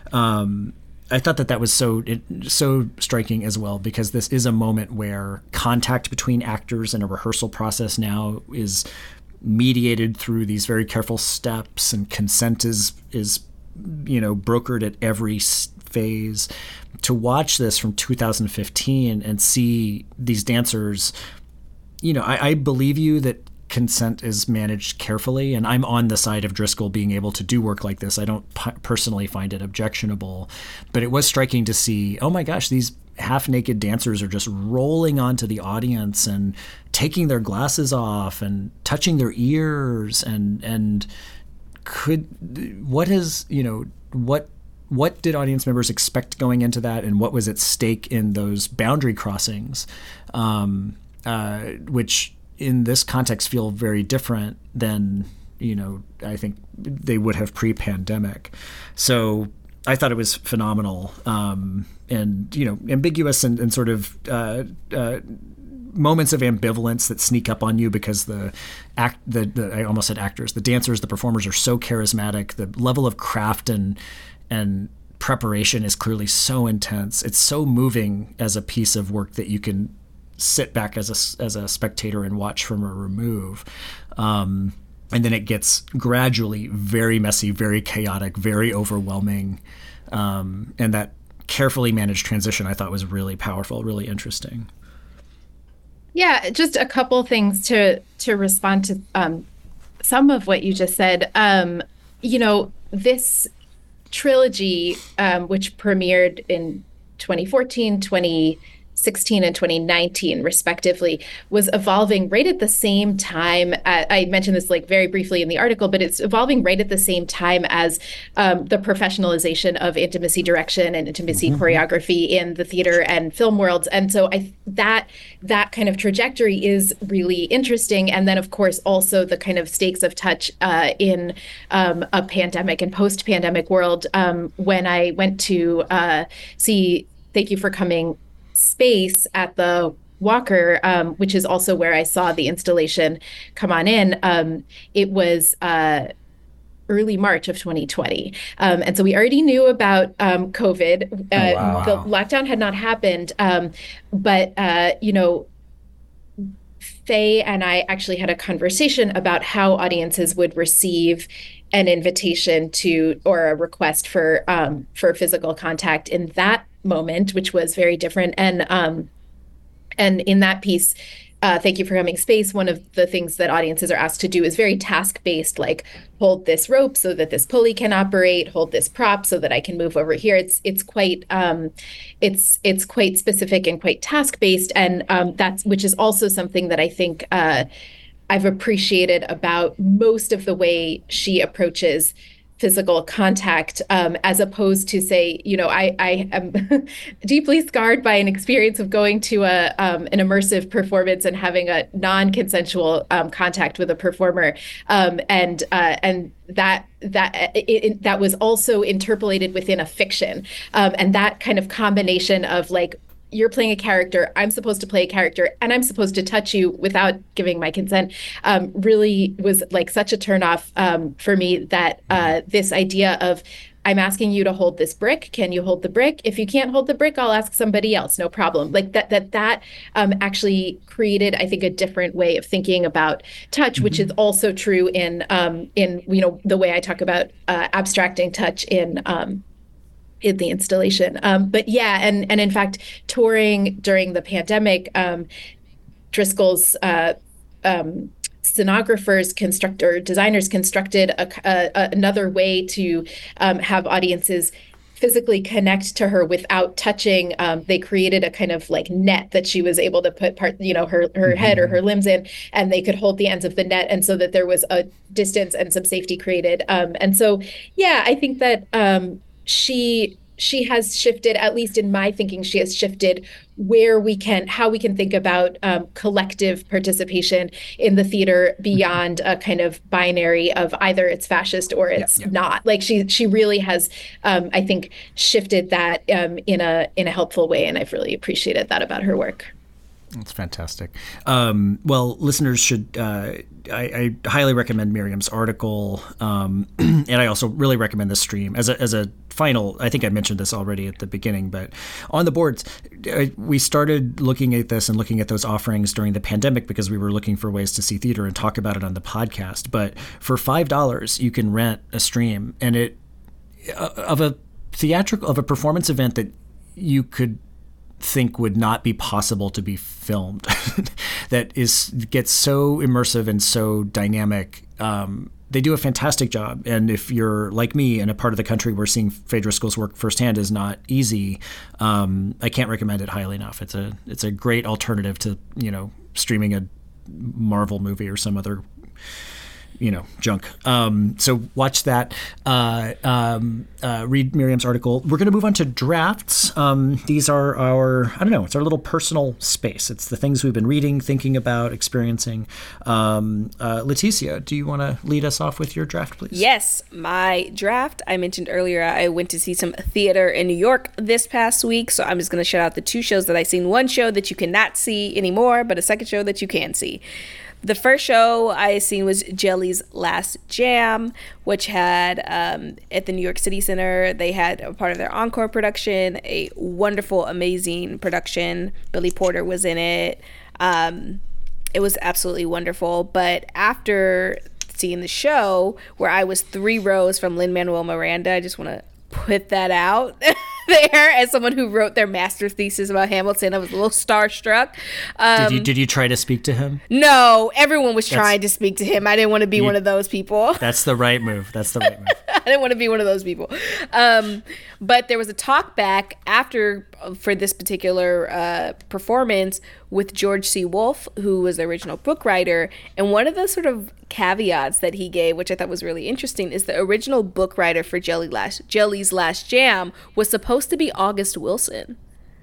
I thought that was so striking as well, because this is a moment where contact between actors in a rehearsal process now is mediated through these very careful steps, and consent is brokered at every phase. To watch this from 2015 and see these dancers, I believe you that consent is managed carefully, and I'm on the side of Driscoll being able to do work like this. I don't personally find it objectionable, but it was striking to see, oh my gosh, these half-naked dancers are just rolling onto the audience and taking their glasses off and touching their ears, and what did audience members expect going into that, and what was at stake in those boundary crossings, which in this context feel very different than, I think they would have pre-pandemic. So I thought it was phenomenal, and ambiguous and sort of moments of ambivalence that sneak up on you because the I almost said actors, the dancers, the performers are so charismatic. The level of craft and preparation is clearly so intense. It's so moving as a piece of work that you can sit back as a spectator and watch from a remove. And then it gets gradually very messy, very chaotic, very overwhelming. And that carefully managed transition I thought was really powerful, really interesting. Yeah, just a couple things to respond to some of what you just said. This trilogy, which premiered in 2014, 2016, and 2019, respectively, was evolving right at the same time. I mentioned this like very briefly in the article, but it's evolving right at the same time as the professionalization of intimacy direction and intimacy choreography in the theater and film worlds. And so that kind of trajectory is really interesting. And then, of course, also the kind of stakes of touch in a pandemic and post-pandemic world. When I went to see Thank You for Coming Space at the Walker, which is also where I saw the installation come on in, it was early March of 2020. And so we already knew about COVID. Wow. The lockdown had not happened, but Faye and I actually had a conversation about how audiences would receive an invitation to or a request for physical contact in that moment, which was very different. And in that piece, Thank You for Coming Space, one of the things that audiences are asked to do is very task-based, like hold this rope so that this pulley can operate, hold this prop so that I can move over here. It's quite specific and quite task-based, and which is also something that I think I've appreciated about most of the way she approaches physical contact, as opposed to, say, I am deeply scarred by an experience of going to an immersive performance and having a non-consensual contact with a performer, and that was also interpolated within a fiction, and that kind of combination of like, you're playing a character, I'm supposed to play a character, and I'm supposed to touch you without giving my consent, really was like such a turnoff for me, that this idea of, I'm asking you to hold this brick. Can you hold the brick? If you can't hold the brick, I'll ask somebody else. No problem. Like that actually created, I think, a different way of thinking about touch, which is also true in the way I talk about abstracting touch in the installation. But yeah, and in fact, touring during the pandemic, Driscoll's scenographers, designers constructed another way to have audiences physically connect to her without touching. They created a kind of like net that she was able to put her head or her limbs in, and they could hold the ends of the net, and so that there was a distance and some safety created. And so, yeah, I think that she has shifted, at least in my thinking, she has shifted how we can think about collective participation in the theater beyond a kind of binary of either it's fascist or it's not. Like she really has, I think, shifted that in a helpful way, and I've really appreciated that about her work. That's fantastic. Well, listeners should, I highly recommend Miriam's article, and I also really recommend this stream. As a final, I think I mentioned this already at the beginning, but on the boards, we started looking at this and looking at those offerings during the pandemic because we were looking for ways to see theater and talk about it on the podcast. But for $5, you can rent a stream, and of a performance event that you could think would not be possible to be filmed that gets so immersive and so dynamic. They do a fantastic job, and if you're like me in a part of the country where seeing Faye Driscoll's work firsthand is not easy, I can't recommend it highly enough. It's a great alternative to streaming a Marvel movie or some other junk. So watch that. Read Miriam's article. We're going to move on to drafts. These are it's our little personal space. It's the things we've been reading, thinking about, experiencing. Leticia, do you want to lead us off with your draft, please? Yes, my draft. I mentioned earlier I went to see some theater in New York this past week, so I'm just going to shout out the 2 shows that I seen. One show that you cannot see anymore, but a second show that you can see. The first show I seen was Jelly's Last Jam, which had at the New York City Center. They had a part of their encore production, a wonderful, amazing production. Billy Porter was in it. It was absolutely wonderful. But after seeing the show, where I was 3 rows from Lin-Manuel Miranda, I just want to put that out there as someone who wrote their master thesis about Hamilton. I was a little starstruck. Did you try to speak to him? No, everyone was trying to speak to him. I didn't want to be one of those people. That's the right move. I didn't want to be one of those people. But there was a talk back after for this particular performance with George C. Wolfe, who was the original book writer. And one of the sort of caveats that he gave, which I thought was really interesting, is the original book writer for Jelly's Last Jam was supposed to be August Wilson.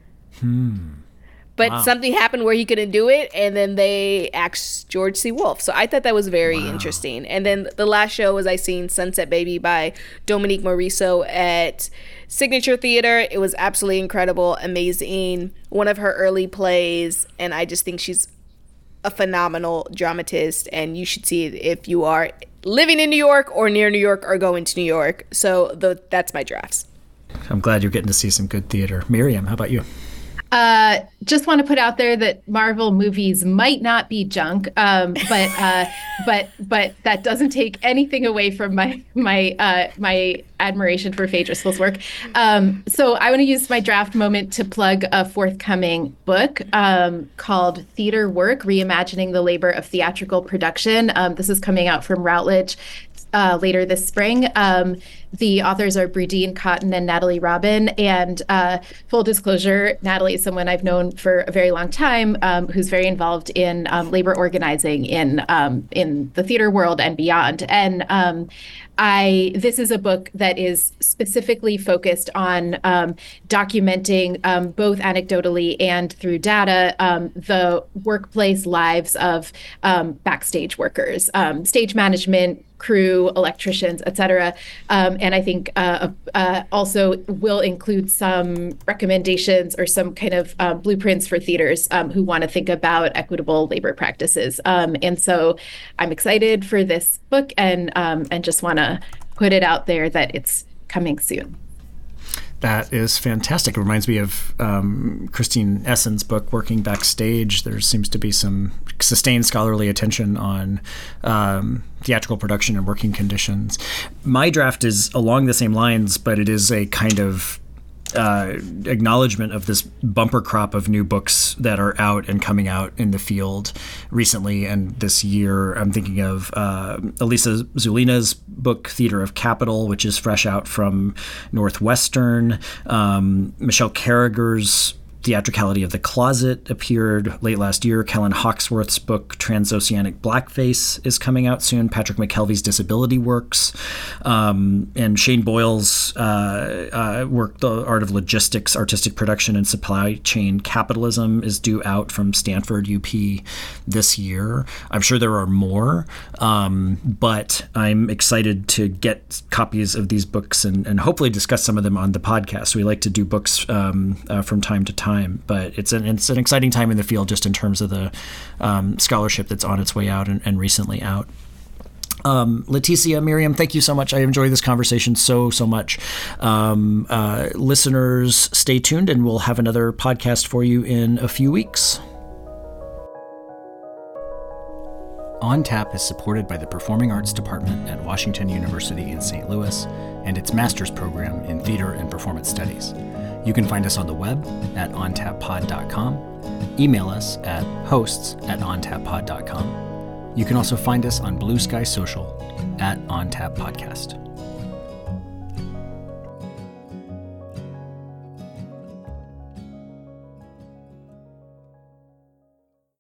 But something happened where he couldn't do it, and then they asked George C. Wolfe. So I thought that was very interesting. And then the last show was I seen Sunset Baby by Dominique Morisseau at Signature Theater. It was absolutely incredible, amazing. One of her early plays, and I just think she's a phenomenal dramatist, and you should see it if you are living in New York or near New York or going to New York. So that's my drafts. I'm glad you're getting to see some good theater. Miriam, how about you? Just want to put out there that Marvel movies might not be junk, but that doesn't take anything away from my admiration for Faye Driscoll's work. So I want to use my draft moment to plug a forthcoming book called Theater Work: Reimagining the Labor of Theatrical Production. This is coming out from Routledge later this spring. The authors are Bridine Cotton and Natalie Robin. And full disclosure, Natalie is someone I've known for a very long time, who's very involved in labor organizing in the theater world and beyond. And this is a book that is specifically focused on documenting both anecdotally and through data the workplace lives of backstage workers, stage management, crew, electricians, etc. And I think also will include some recommendations or some kind of blueprints for theaters who want to think about equitable labor practices. And so I'm excited for this book and just want to put it out there that it's coming soon. That is fantastic. It reminds me of Christine Essen's book, Working Backstage. There seems to be some sustained scholarly attention on theatrical production and working conditions. My draft is along the same lines, but it is a kind of acknowledgement of this bumper crop of new books that are out and coming out in the field recently and this year. I'm thinking of Elisa Zulina's book, Theater of Capital, which is fresh out from Northwestern. Michelle Carragher's Theatricality of the Closet appeared late last year. Kellen Hawksworth's book, Transoceanic Blackface, is coming out soon. Patrick McKelvey's Disability Works. And Shane Boyle's work, The Art of Logistics, Artistic Production, and Supply Chain Capitalism, is due out from Stanford UP this year. I'm sure there are more, but I'm excited to get copies of these books and hopefully discuss some of them on the podcast. We like to do books from time to time. But it's an exciting time in the field just in terms of the scholarship that's on its way out and recently out. Leticia, Miriam, thank you so much. I enjoyed this conversation so much. Listeners, stay tuned and we'll have another podcast for you in a few weeks. On Tap is supported by the Performing Arts Department at Washington University in St. Louis and its master's program in Theater and Performance Studies. You can find us on the web at ontappod.com, email us at hosts@ontappod.com. You can also find us on Blue Sky Social at OnTap Podcast.